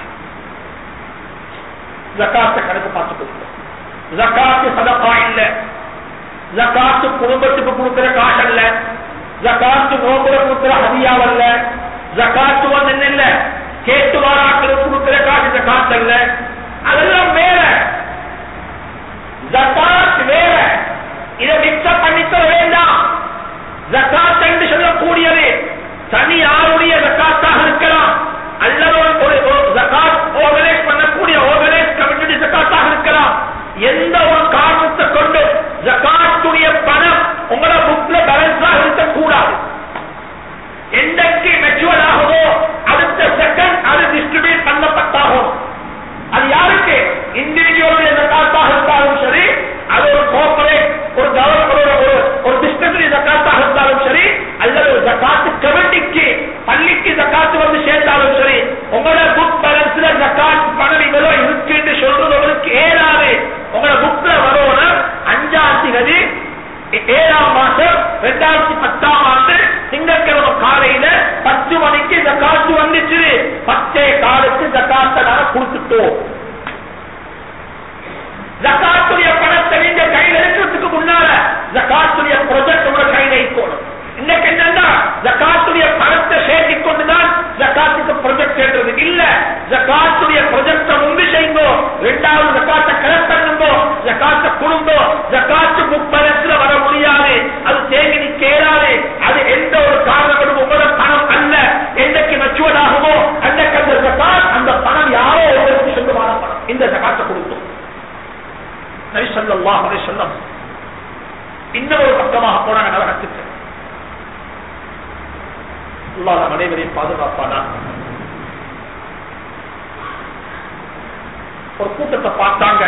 Speaker 2: ஸகாத்தை கணக்கு பார்த்து கொடுக்க, ஸகாத்து சதகா இல்ல, ஸகாத்து குடும்பத்துக்கு கொடுக்கிற காசு அல்ல, ஸகாத்து நோம்புல கொடுக்கிற ஹதியாவல்ல, ஸகாத்து வந்து என்ன இல்ல, கேட்டு வாராக்களுக்கு கொடுக்கிற காசு ஸகாத் அல்ல, அதெல்லாம் வேற. ஸகாத் வேற, இதை மிக்ஸ் பண்ணித்தர வேண்டாம். ஸகாத் என்று சொல்லக்கூடியது தனி யாருடைய ஸகாத்தாக இருக்கலாம், அல்லது ஒரு ஸகாத் ஆர்கனைஸ் பண்ணக்கூடிய ஆர்கனைஸ் கமிட்டி ஸகாத்தாக இருக்கலாம். எந்த ஒரு காரணத்தை கொண்டு ஸகாத்துடைய பணம் உங்களோட புக்ல பேலன்ஸாக இருக்கக்கூடாது. எந்தக்கு மெச்சுவல் ஆகுதோ அடுத்த செகண்ட் அது டிஸ்ட்ரிபியூட் பண்ணப்பட்டாகும். அது யாருக்கு, இண்டிவிஜுவலுடைய ஸகாத்தாக இருந்தாலும் சரி, அது ஒரு கோஆபரேட் ஒரு கவர்மெண்ட் ஒரு டிஸ்ட்ரிக்ட் ஸகாத்தாக இருந்தாலும் சரி, அல்லது ஒரு ஸகாத் கமிட்டிக்கு பள்ளிக்கு ஸகாத் வந்து சேர்ந்தாலும் சரி, உங்களோட புக் பேலன்ஸ்ல ஸகாத் பணம் இவ்வளவு இருக்கு என்று சொல்றது உங்களுக்கு ஏறாது. உங்களோட புக்ல வரணும் அஞ்சாம் தேதி ஏழாம் மாசம் இரண்டாயிரத்தி பத்தாம் ஆண்டு திங்கட்கிழமை காலையில பத்து மணிக்கு ஸகாத் வந்துச்சு. பத்தே காலுக்கு ஸகாத்தை நாங்க கொடுத்துட்டோம். ஸகாத்துடைய பணத்தை நீங்க கையில் இருக்கிறதுக்கு முன்னால ஸகாத்துடைய ப்ராஜெக்ட் உங்க கையில இருக்கணும். இன்னைக்கு என்னன்னா ஜகாத்துடைய பணத்தை சேர்த்திக் கொண்டுதான் ஜகாத்துக்கு ப்ரொஜெக்ட் என்றது இல்ல. ஜகாத்துடைய ப்ரொஜெக்ட முன்பு செய்யுங்கோ, இரண்டாவது ஜகாத்தை கலப்பண்ணுங்கோ, ஜகாத்தை கொடுங்கோ. ஜகாத்து முப்பதத்துல வர முடியாது, அது தேங்கி நிற்கேறாது. அது எந்த ஒரு காரணங்களும் உங்களோட பணம் அல்ல. என்றைக்கு மெச்சுவர்ட் ஆகுமோ அன்றைக்கு அந்த ஜகாத், அந்த பணம் யாரோ ஒருவருக்கு சொந்தமான பணம். இந்த ஜகாத்தை கொடுத்தோம். நபி ஸல்லல்லாஹு அலைஹி வஸல்லம் இன்னொரு பக்கமாக போனாங்க நரகத்துக்கு. அல்லாஹ் அனைவரையும் பாதுகாப்பானா. ஒரு கூட்டத்தை பார்த்தாங்க.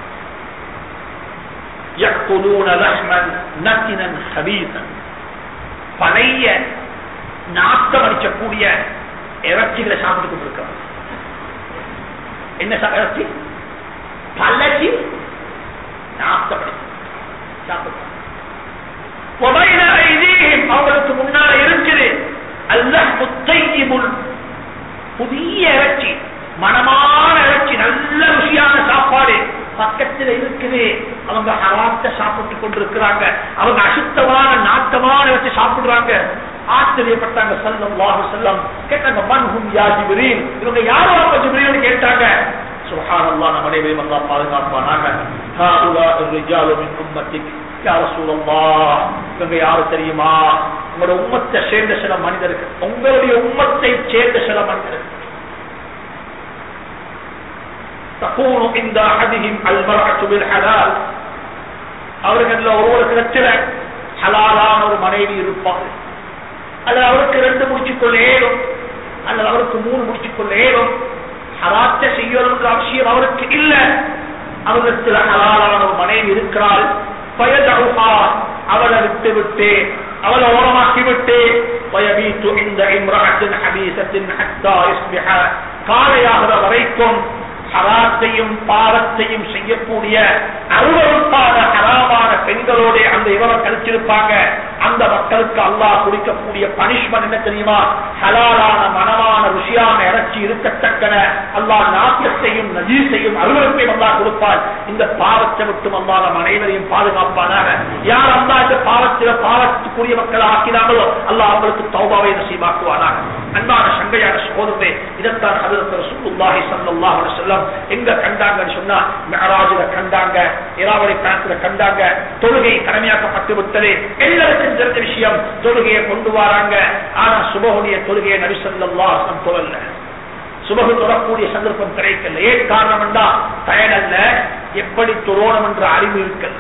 Speaker 2: يأكلون لحما نتنا خبيثا, பழைய நாட்டம் அடிக்கக்கூடிய இறைச்சிகளை சாப்பிட்டு கொண்டிருக்கிறார். என்ன இறைச்சி? பழகி நாட்டம் அடி சாப்பிட்டு அவங்களுக்கு முன்னால இருக்குது அல்லாஹ் முத்தையிபுல், புதிய இறைச்சி, மனமான இறைச்சி, நல்ல ருசியான சாப்பாடு பக்கத்தில் இருக்குது. அவங்க ஹராத்தை சாப்பிட்டு கொண்டிருக்கிறாங்க. அவங்க அசுத்தமான நாட்டமான இறைச்சி சாப்பிடுறாங்க. ஆச்சரியப்பட்டாங்க. ஸல்லல்லாஹு அலைஹி வஸல்லம் கேட்டாங்க, மன்ஹும் யா ஜிப்ரீல், இவங்க யாரோ அப்ப ஜிப்ரீல்னு கேட்டாங்க. சுப்ஹானல்லாஹ், நம்ம அனைவரையும் அல்லாஹ் பாதுகாப்பானாக. ஹாஉலா الرجال من امتك யா ரசூலல்லாஹ், இவங்க யாரு தெரியுமா? உங்களுடைய உம்மத்தை சேர்ந்த சில மனிதர்கள், உங்களுடைய உம்மத்தை சேர்ந்த சில மனிதர்கள். تكون عند احدهم المرأة بالحلال, அவர்கள் ஒருவருக்கு ஹலாலான ஒரு மனைவி இருப்பார். அல்லது அவருக்கு ரெண்டு முடிச்சுக்கொள்ள ஏறும், அல்லது அவருக்கு மூணு முடிச்சுக்கொள்ள ஏறும். ஹராத்தை செய்யணும் அவசியம் அவருக்கு இல்ல. அவருக்கு ஹலாலான ஒரு மனைவி இருக்கிறாள். பயதகுஹா, அவளை விட்டு விட்டு அவளை ஓரமாக்கி விட்டு வயபீது இந்த இம்ரஅத்தின் ஹபீஸத்தின் ஹத்தா யஸ்பிஹ, காலையாகிற வரைக்கும் ஹராத்தையும் பாவத்தையும் செய்யக்கூடிய அருவருப்பான ஹராமான பெண்களோட அந்த இவரை கழிச்சிருப்பாங்க. அந்த மக்களுக்கு அல்லாஹ் கொடுக்கக்கூடிய பனிஷ்மெண்ட் என்ன தெரியுமா? ஹலாலான மனமான ருசியான இறைச்சி இருக்கத்தக்கன அல்லாஹ் நாட்டத்தையும் நஜீஸையும் அருவருப்பையும் அல்லாஹ் கொடுப்பார். இந்த பாவத்தை விட்டும் அல்லாஹ் நம் அனைவரையும் பாதுகாப்பானாக. யார் அல்லாஹ் இந்த பாவத்தில் பாவத்துக்குரிய மக்கள் ஆக்கினாங்களோ அல்லாஹ் அவங்களுக்கு தௌபாவை நசீபாக்குவானாக. அன்பான சங்கையான சகோதரரே, இதைத்தான் ஹஜ்ரத் ரசூலுல்லாஹி ஸல்லல்லாஹு அலைஹி வஸல்லம் எங்க கண்டாங்கன்னு சொன்னா, மிஅராஜில கண்டாங்க, இராவரி பயணத்துல கண்டாங்க. தொழுகை கடமையாக்கப்பட்டு விட்டது. எல்லாருக்கும் தெரிஞ்ச விஷயம். தொழுகையை கொண்டு வராங்க. ஆனா சுபஹுடைய தொழுகையை நபி ஸல்லல்லாஹு அலைஹி வஸல்லம் தொழல. சுபஹு தொழக்கூடிய சந்தர்ப்பம் கிடைக்கல. ஏன் காரணம் என்றா பயனல்ல, எப்படி தொழணும் என்ற அறிவு இருக்கல்ல.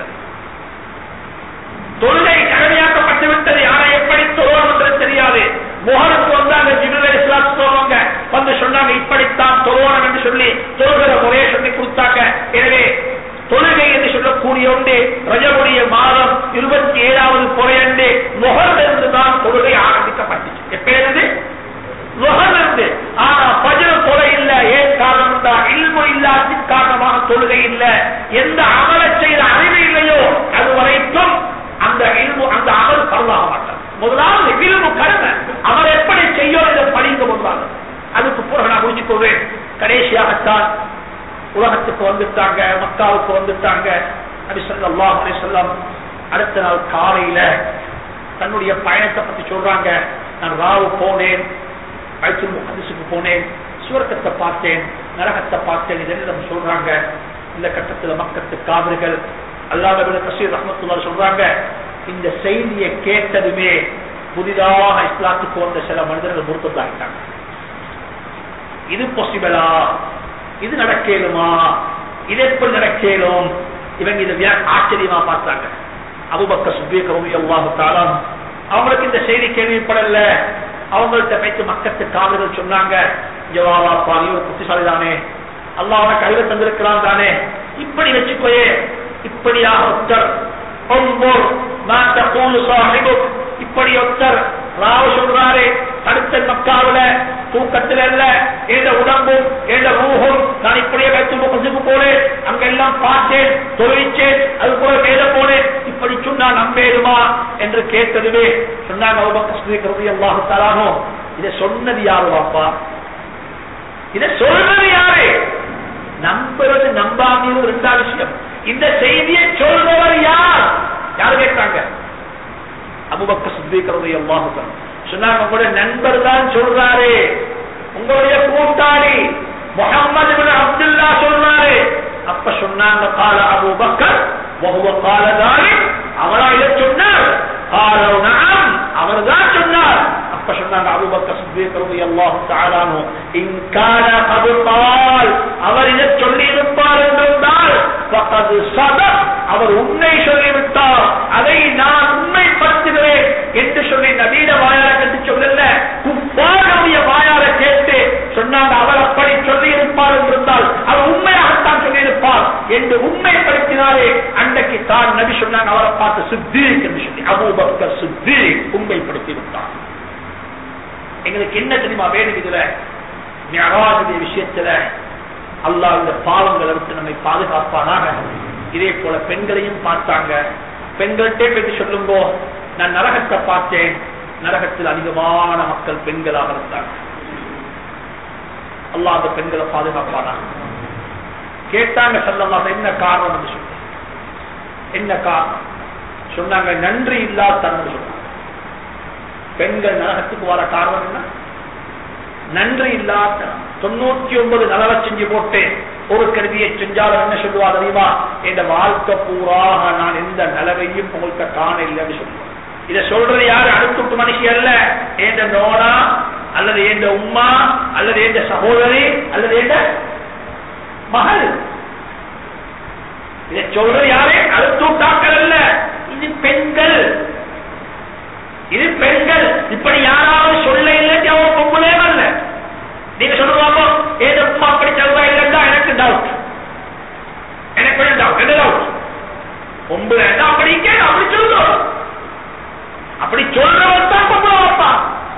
Speaker 2: தொழுகை கடமையாக்கப்பட்டு விட்டது, ஆனா எப்படி தொழணும் என்று தெரியாது. முஹருக்கு வந்தாங்க, ஜிப்ரீல் அலைஹிஸ்ஸலாம் சொல்லுவாங்க, வந்து சொன்னாங்க இப்படித்தான் தொழுவணும் என்று சொல்லி தொழுகிற முறையை சொல்லி கொடுத்தாங்க. எனவே தொழுகை என்று சொல்லக்கூடிய ஒன்று ரஜபுடைய மாதம் இருபத்தி ஏழாவது குறையண்டு முஹரிலிருந்து தான் தொழுகை ஆரம்பிக்கப்பட்டுச்சு. எப்ப இருந்து? முஹரிலிருந்து. ஆனா ஃபஜ்ர் தொலை இல்ல. ஏன் காரணம் தான்? இல்மு இல்லாததின் காரணமாக தொழுகை இல்ல. எந்த அமலை செய்த அறிவு இல்லையோ அது வரைக்கும் அந்த இல்மு, அந்த அமல் பரவாக மாட்டார். முதலாவது இல்மு கடமை. அவர் எப்படி செய்யும் இதை படிக்க முதலாவது. அதுக்கு பிறகு நான் முடிச்சு போவேன். கடைசியாகத்தான் உலகத்துக்கு வந்துட்டாங்க, மக்காவுக்கு வந்துட்டாங்க. நபி ஸல்லல்லாஹு அலைஹி வஸல்லம் அடுத்த நாள் காலையில தன்னுடைய பயணத்தை பத்தி சொல்றாங்க. நான் ராவு போனேன், பைத்துல் முகத்திஸுக்கு போனேன், சுவர்க்கத்தை பார்த்தேன், நரகத்தை பார்த்தேன். இதெல்லாம் சொல்றாங்க. இந்த கட்டத்தில் மக்கத்து காவிர்கள் அல்லாஹ் இப்னு கஸீர் ரஹ்மத்துல்லாஹி சொல்றாங்க, இந்த செய்தியை கேட்டதுமே புதிதாக இஸ்லாத்துக்கு வந்த சில மனிதர்கள் முர்த்ததாகிட்டாங்க. இது பாசிபிளா? இது நடக்கலுமா? இது எப்படி நடக்கலும்? இவங்க இதை ஆச்சரியமா பார்த்தாங்க. அபூபக்கர் சித்தீக் ரலியல்லாஹு தஆலா அவங்களுக்கு இந்த செய்தி கேள்விப்படல. அவங்கள்ட்ட போய்த்து மக்கத்து காவிர்கள் சொன்னாங்க, ஜவாபா பாரி ஒரு புத்திசாலி தானே, அல்லாஹ் அவனை கையில தந்திருக்கிறான் தானே, இப்படி வச்சுக்கோயே, இப்படியாக ஒருத்தர் இப்படி ஒருத்தர் ராவ் சொல்றாரு, அடுத்த மக்காவில தூக்கத்தில் அல்ல, எந்த உடம்பும் எந்த ரூஹும் நான் இப்படியே வைத்து போனேன், அங்கெல்லாம் பார்த்தேன், தொழிச்சேன், அது போல வேத போனேன், இப்படி சொன்னா நம்பேருமா என்று கேட்டதுமே சொன்னாங்க அபூபக்கர் சித்தீக் ரலியல்லாஹு தஆலா, இதை சொன்னது யாரு பாப்பா? இதை சொல்றது யாரு? நம்புறது நம்பாமல் ரெண்டாவது விஷயம். இந்த செய்தியை சொல்றவர் யார்? யாரு கேட்டாங்க? அபூபக்கர் சித்திக் ரலியல்லாஹு அன்ஹு சொன்னாங்க, உங்களுடைய நண்பர் தான் சொல்றாரு, உங்களுடைய கூட்டாளி முஹம்மது இப்னு அப்துல்லா சொல்றாரு. அப்ப சொன்னாங்க قال ابو بكر وهو قال ذلك, அவரா இத சொன்னார்? قالوا نعم, அவர்தான் சொன்னார். அப்ப சொன்னாங்க அபூபக்கர் சித்திக் ரலியல்லாஹு தஆலா அன்ஹு, இன் கான قد قال, அவர் இத சொல்லி இருப்பார் என்றால் فقد صدق, அவர் உண்மை சொல்லிவிட்டார், அதை நான் உண்மைப்படுத்துகிறேன் என்று சொல்லி நபீன வாயார கேட்டு சொல்லல, குஃபாருடைய வாயார கேட்டு சொன்னாங்க. அவர் அப்படி சொல்லி இருப்பார் என்றால் அவர் உண்மையாகத்தான் சொல்லியிருப்பார் என்று உண்மைப்படுத்தினாரே, அன்றைக்கு தான் நபி சொன்னாங்க அவரை பார்த்து சித்தீக் என்று சொல்லி, அபூபக்கர் சித்தீக் உண்மைப்படுத்தி விட்டார். எங்களுக்கு என்ன தெரியுமா வேணும் இதுல? மிஅராஜுடைய விஷயத்துல அல்லாஹ் இந்த பாவங்களை விட்டு நம்மை பாதுகாப்பானாக. இதே போல பெண்களையும் பார்த்தாங்க. பெண்கள்கிட்ட பற்றி சொல்லுங்கோ, நான் நரகத்தை பார்த்தேன், நரகத்தில் அதிகமான மக்கள் பெண்களாக இருந்தாங்க. அல்லாஹ் அந்த பெண்களை பாதுகாப்பானாக. கேட்டாங்க ஸல்லல்லாஹு, என்ன காரணம் என்று சொல்லி, என்ன காரணம் சொன்னாங்க? நன்றி இல்லாத தன்மை சொன்னாங்க. பெண்கள் நரகத்துக்கு வர காரணம் என்ன? நன்றி இல்லாத. தொண்ணூத்தி ஒன்பது நலவை செஞ்சு போட்டு ஒரு கருவியை செஞ்சாலும் என்ன சொல்லுவா தெரியுமா? என் வாழ்க்கை பூராக நான் எந்த நலவையும் உங்களுக்கு காண இல்லைன்னு சொல்லுவாங்க. இதை சொல்றது யாரு? அடுத்த மனுஷி அல்ல, என் நோனா அல்லது என் உம்மா அல்லது என் சகோதரி அல்லது என் மகள். இதை சொல்றது யாரு? அடுத்தாக்கள் அல்ல, இது பெண்கள். இது பெண்கள். இப்படி யாராவது சொல்ல இல்லைன்னு அவங்க பொம்பளே அல்ல. நீங்க சொல்லுவாங்க ஏதோ உமா அப்படி சொல்றா இல்லைன்னா எனக்கு டவுட், எனக்கு கொஞ்சம் டவுட். என்ன டவுட்? பொம்பளை அப்படி அப்படி சொல்றோம். அப்படி சொல்றவன் தான் பொம்பளை வைப்பா.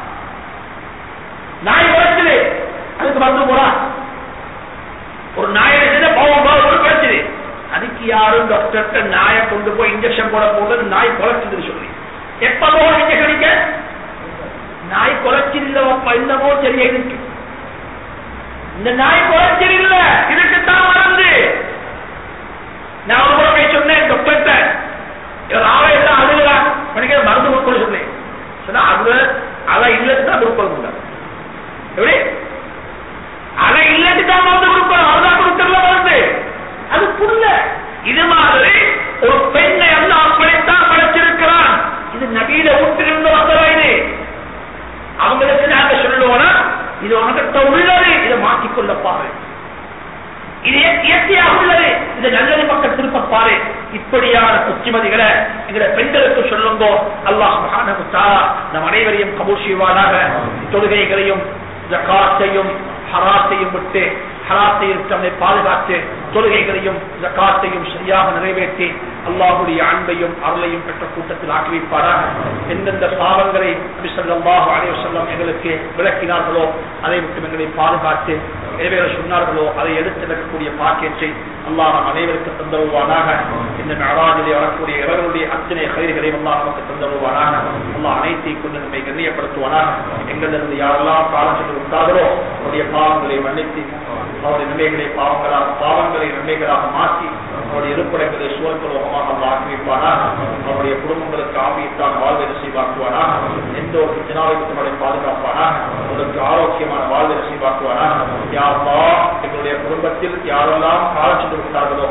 Speaker 2: நாய் குறைச்சது அதுக்கு வந்து போறா. ஒரு நாயை பாவம் குறைச்சது, அதுக்கு யாரும் டாக்டர்கிட்ட நாயை கொண்டு போய் இன்ஜெக்ஷன் போட போது நாய் குறைச்சதுன்னு சொல்லி எப்ப போக இன்ஜெக்ஷன் அடிக்க? நாய் குறைச்சிருந்தவப்பா இன்னமோ சரியா இருக்கு. இந்த நாய் குறைச்சிருந்த இதுக்குத்தான் மறந்து. நான் ஒரு முறை போய் சொன்னேன் டாக்டர்கிட்ட, ராவை எல்லாம் அழுகிறான், மருந்து கொடுக்க சொன்னேன். சொன்னா அது அதை இல்லத்துதான் கொடுக்கணும். எப்படி அதை இல்லத்துதான் மருந்து கொடுக்கணும், அதுதான் கொடுக்கல மருந்து. அது புரியல. இது மாதிரி ஒரு பெண்ணை எல்லாம் அப்படித்தான் படைச்சிருக்கிறான். இது நபீல ஊட்டிலிருந்து வந்ததா? இது அவங்களுக்கு நாங்க சொல்லுவோம்னா இது உனக்கிட்ட உள்ளது, இதை மாற்றிக்கொள்ள பாரு. இது இயற்கையாக உள்ளது, இதை நல்லது மக்கள் திருப்ப பாரு. இப்படியான புத்திமதிகளை எங்களை பெண்களுக்கு சொல்லுங்கோ. அல்லாஹ் சுப்ஹானஹு வ தஆலா நம் அனைவரையும் கபூல் செய்வானாக. தொழுகைகளையும் ஜகாத்தையும் ஹராத்தையும் விட்டு ஹராத்தையும் தம்மை பாதுகாத்து தொழுகைகளையும் ஜகாத்தையும் சரியாக நிறைவேற்றி அல்லாஹுடைய அன்பையும் அருளையும் பெற்ற கூட்டத்தில் ஆக்கி வைப்பாராக. எந்தெந்த பாவங்களை நபி ஸல்லல்லாஹு அலைஹி வஸல்லம் எங்களுக்கு விளக்கினார்களோ அதை விட்டு எங்களை பாதுகாத்து எவைகளை சொன்னார்களோ அதை எடுத்து நடக்கக்கூடிய பாக்கியத்தை அல்லாஹ் அனைவருக்கு தந்தருவானாக. இந்த மிஅராஜிலே வரக்கூடிய இவர்களுடைய அத்தனை கைதுகளையும் அல்லாஹ் நமக்கு தந்தருவானாக. அல்லாஹ் அனைத்தை கொண்டு நம்மை கண்ணியப்படுத்துவானாக. எங்களிருந்து யாரெல்லாம் காலத்தில் இருந்தார்களோ அவருடைய பாவங்களை மன்னித்து அவருடைய நன்மைகளை பாவங்களாக பாவங்களை நன்மைகளாக மாற்றி அவருடைய இருப்பிடங்களை சுவர்க்கலோகமாக ஆக்கி வைப்பானாக. அவருடைய குடும்பங்களுக்கு ஆபியத்தான் வாழ்வை நசீபாக்குவானாக. எந்த ஒரு பிரச்சனாவையும் நம்மளை பாதுகாப்பானாக. அவருக்கு ஆரோக்கியமான வாழ்வை நசீபாக்குவானாக. யாரெல்லாம் எங்களுடைய குடும்பத்தில் யாரெல்லாம் காலம் சென்று விட்டார்களோ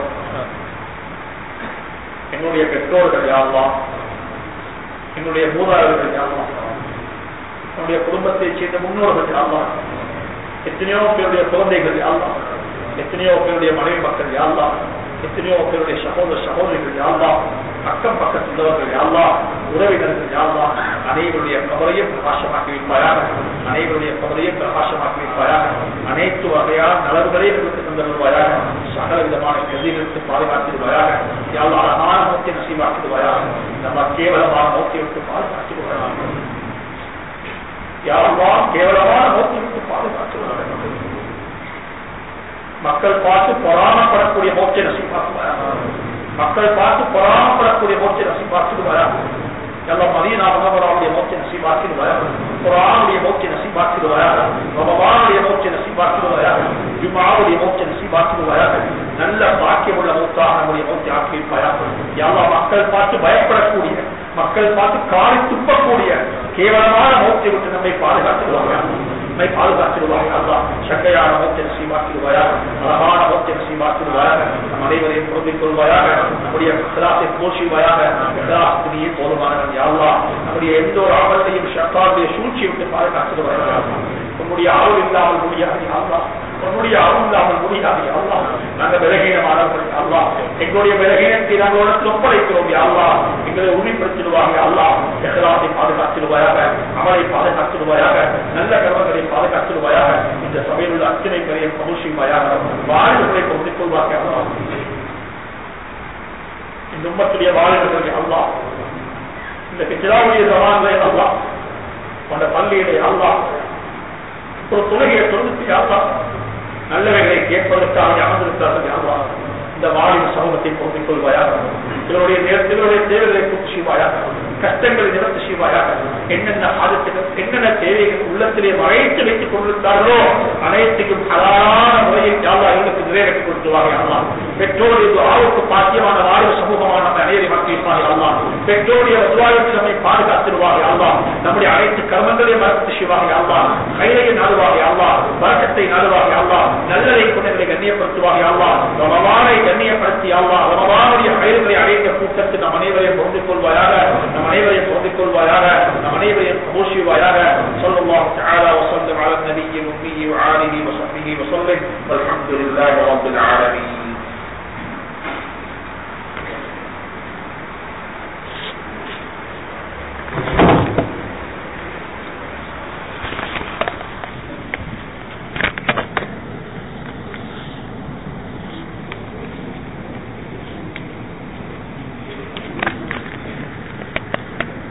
Speaker 2: எங்களுடைய பெற்றோர்கள் யாரெல்லாம், எங்களுடைய மூதாதையர்கள் யாரெல்லாம், என்னுடைய குடும்பத்தை சேர்ந்த முன்னோர்கள் யாரெல்லாம், எத்தனையோ பேருடைய குழந்தைகள் யாரெல்லாம், எத்தனையோ பேருடைய மனைவி மக்கள் யாரெல்லாம், எத்தனையோ பேருடைய சகோதர சகோதரிகள் யாரெல்லாம், அக்கம் பக்கத்தில் உள்ளவர்கள் யாரெல்லாம், உறவினர்கள் யாரெல்லாம், அனைவருடைய கவலையும் பிரகாசமாக்கி வைப்பாயாக. அனைவருடைய கவலையும் பிரகாசமாக்கி வைப்பாயாக. அனைத்து வகையான நலவுகளையும் எங்களுக்கு தந்தருவாயாக. சகல விதமான கல்விகளுக்கு பாதுகாத்திடுவாயாக. யாரும் அழகான நோக்கி நசீவாக்கிடுவாயாக. நம்ம கேவலமான நோக்கி விட்டு பாதுகாத்திடுவாயாக. யாரெல்லாம் கேவலமான நோக்கி விட்டு பாதுகாத்திடுவார்கள். மக்கள் பார்த்து பொறாமப்படக்கூடிய மோட்சை நசீபாக்குவாயாக. மக்கள் பார்த்து பொறாமப்படக்கூடிய மோட்சை நசீபாக்கிடுவாயாக. எல்லாம் மதீனா முனவராவுடைய மோட்சை நசீபாக்கிடுவாயாக. குர்ஆனுடைய மோட்சை நசீபாக்கிடுவாயாக. ரமலானுடைய மோட்சை நசீபாக்கிடுவாயாக. ஜும்ஆவுடைய மோட்சை நசீபாக்கிடுவாயாக. நல்ல பாக்கியமுள்ள மௌத்தாக நம்முடைய மௌத்தை ஆக்கி வைப்பாயாக. எல்லாம் மக்கள் பார்த்து பயப்படக்கூடிய மக்கள் பார்த்து காரி துப்பக்கூடிய கேவலமான மௌத்தை விட்டு நம்மை பாதுகாத்துடுவாங்க நம்மை பாதுகாத்துடுவாங்க அல்லா சக்கையான மௌத்தை நசீபாக்கிடுவாயாக அழகான மௌத்தை நசீபாக்கிடுவாயாக நம் அனைவரையும் பொருந்திக் கொள்வாயாக நம்முடைய இஹ்லாஸை போஷிவாயாக இஹ்லாஸிலேயே போதுமானவன் யா அல்லாஹ் நம்முடைய எந்த ஒரு ஆபத்தையும் ஷைத்தானுடைய சூழ்ச்சியை விட்டு பாதுகாத்துடுவாயாக உன்னுடைய அருள் இல்லாமல் முடியாது யா அல்லாஹ் உன்னுடைய அருள் இல்லாமல் முடியாது யா அல்லாஹ் நாங்கள் விலகீனமானவர்கள் யா அல்லாஹ் எங்களுடைய விலகீனத்தை நாங்கள் உனக்கு ஒப்படைக்கிறோம் யா அல்லாஹ் எங்களை உறுதிப்படுத்திடுவாங்க யா அல்லாஹ் இஹ்லாஸை பாதுகாத்திடுவாயாக அமலை பாதுகாத்திடுவாயாக நல்ல கர்மங்களை பாதுகாத்திடுவாயாக இந்த சபையில் உள்ள அத்தனை பேரையும் பகுஷிவாயாக வாழ்வுகளை பொருந்திக் கொள்வாங்க யா அல்லாஹ் இந்த உம்மத்துடைய வாழ்வுகளை அல்லாஹ் இந்த கிஜாவுடைய ஜமான்களை அல்லாஹ் அந்த பள்ளியிலே அல்லாஹ் ஒரு தொழுகையை தொழுத்து அல்லாஹ் நல்லவைகளை கேட்பதற்காக அமர்ந்திருக்கிறார்கள் அல்லாஹ் இந்த வாழின் சமூகத்தை பொருந்திக் கொள்வாயாக இதனுடைய இதனுடைய தேவைகளை பூர்த்தி செய்வாயாக கஷ்டங்களை நிவர்த்தி செய்வாயாக என்னென்ன ஆதத்துகள் என்னென்ன தேவைகள் உள்ளத்திலே மறைத்து வைத்துக் கொண்டிருந்தார்களோ அனைத்தையும் அழகான முறையில் யாழ்லா இவர்களுக்கு நிறைவேற்றி கொடுத்துவாங்க அல்லாஹ் பெற்றோருடைய துஆவுக்கு பாக்கியமான வாழிய சமூகமான நம்ம அனைவரை மாற்றியிருப்பாங்க அல்லாஹ் பெற்றோருடைய துஆவுக்கு நம்மை பாதுகாத்திடுவாங்க அல்லாஹ் நம்முடைய அனைத்து கர்மங்களையும் மறைத்து செய்வாங்க அல்லாஹ் கைலையை நாடுவாங்க அல்லாஹ் பரக்கத்தை நாடுவாங்க அல்லாஹ் நல்லதை கொண்டவர்களை கண்ணியப்படுத்துவாங்க அல்லாஹ் ரமலானை கண்ணியப்படுத்தி அல்லாஹ் ரமலானுடைய கைதுகளை அடைந்த கூட்டத்தில் நம் அனைவரையும் பொருந்திக் கொள்வாயாக நம் அனைவரையும் பொருந்திக் கொள்வாயாக நம் அனைவரையும் போஷிவாயாக ஸல்லல்லாஹு தஆலா வஸல்லம் அலா நபிய்யில் உம்மி வ ஆலிஹி வ ஸஹ்பிஹி வ ஸல்லம் வல்ஹம்துலில்லாஹி ரப்பில் ஆலமீன்.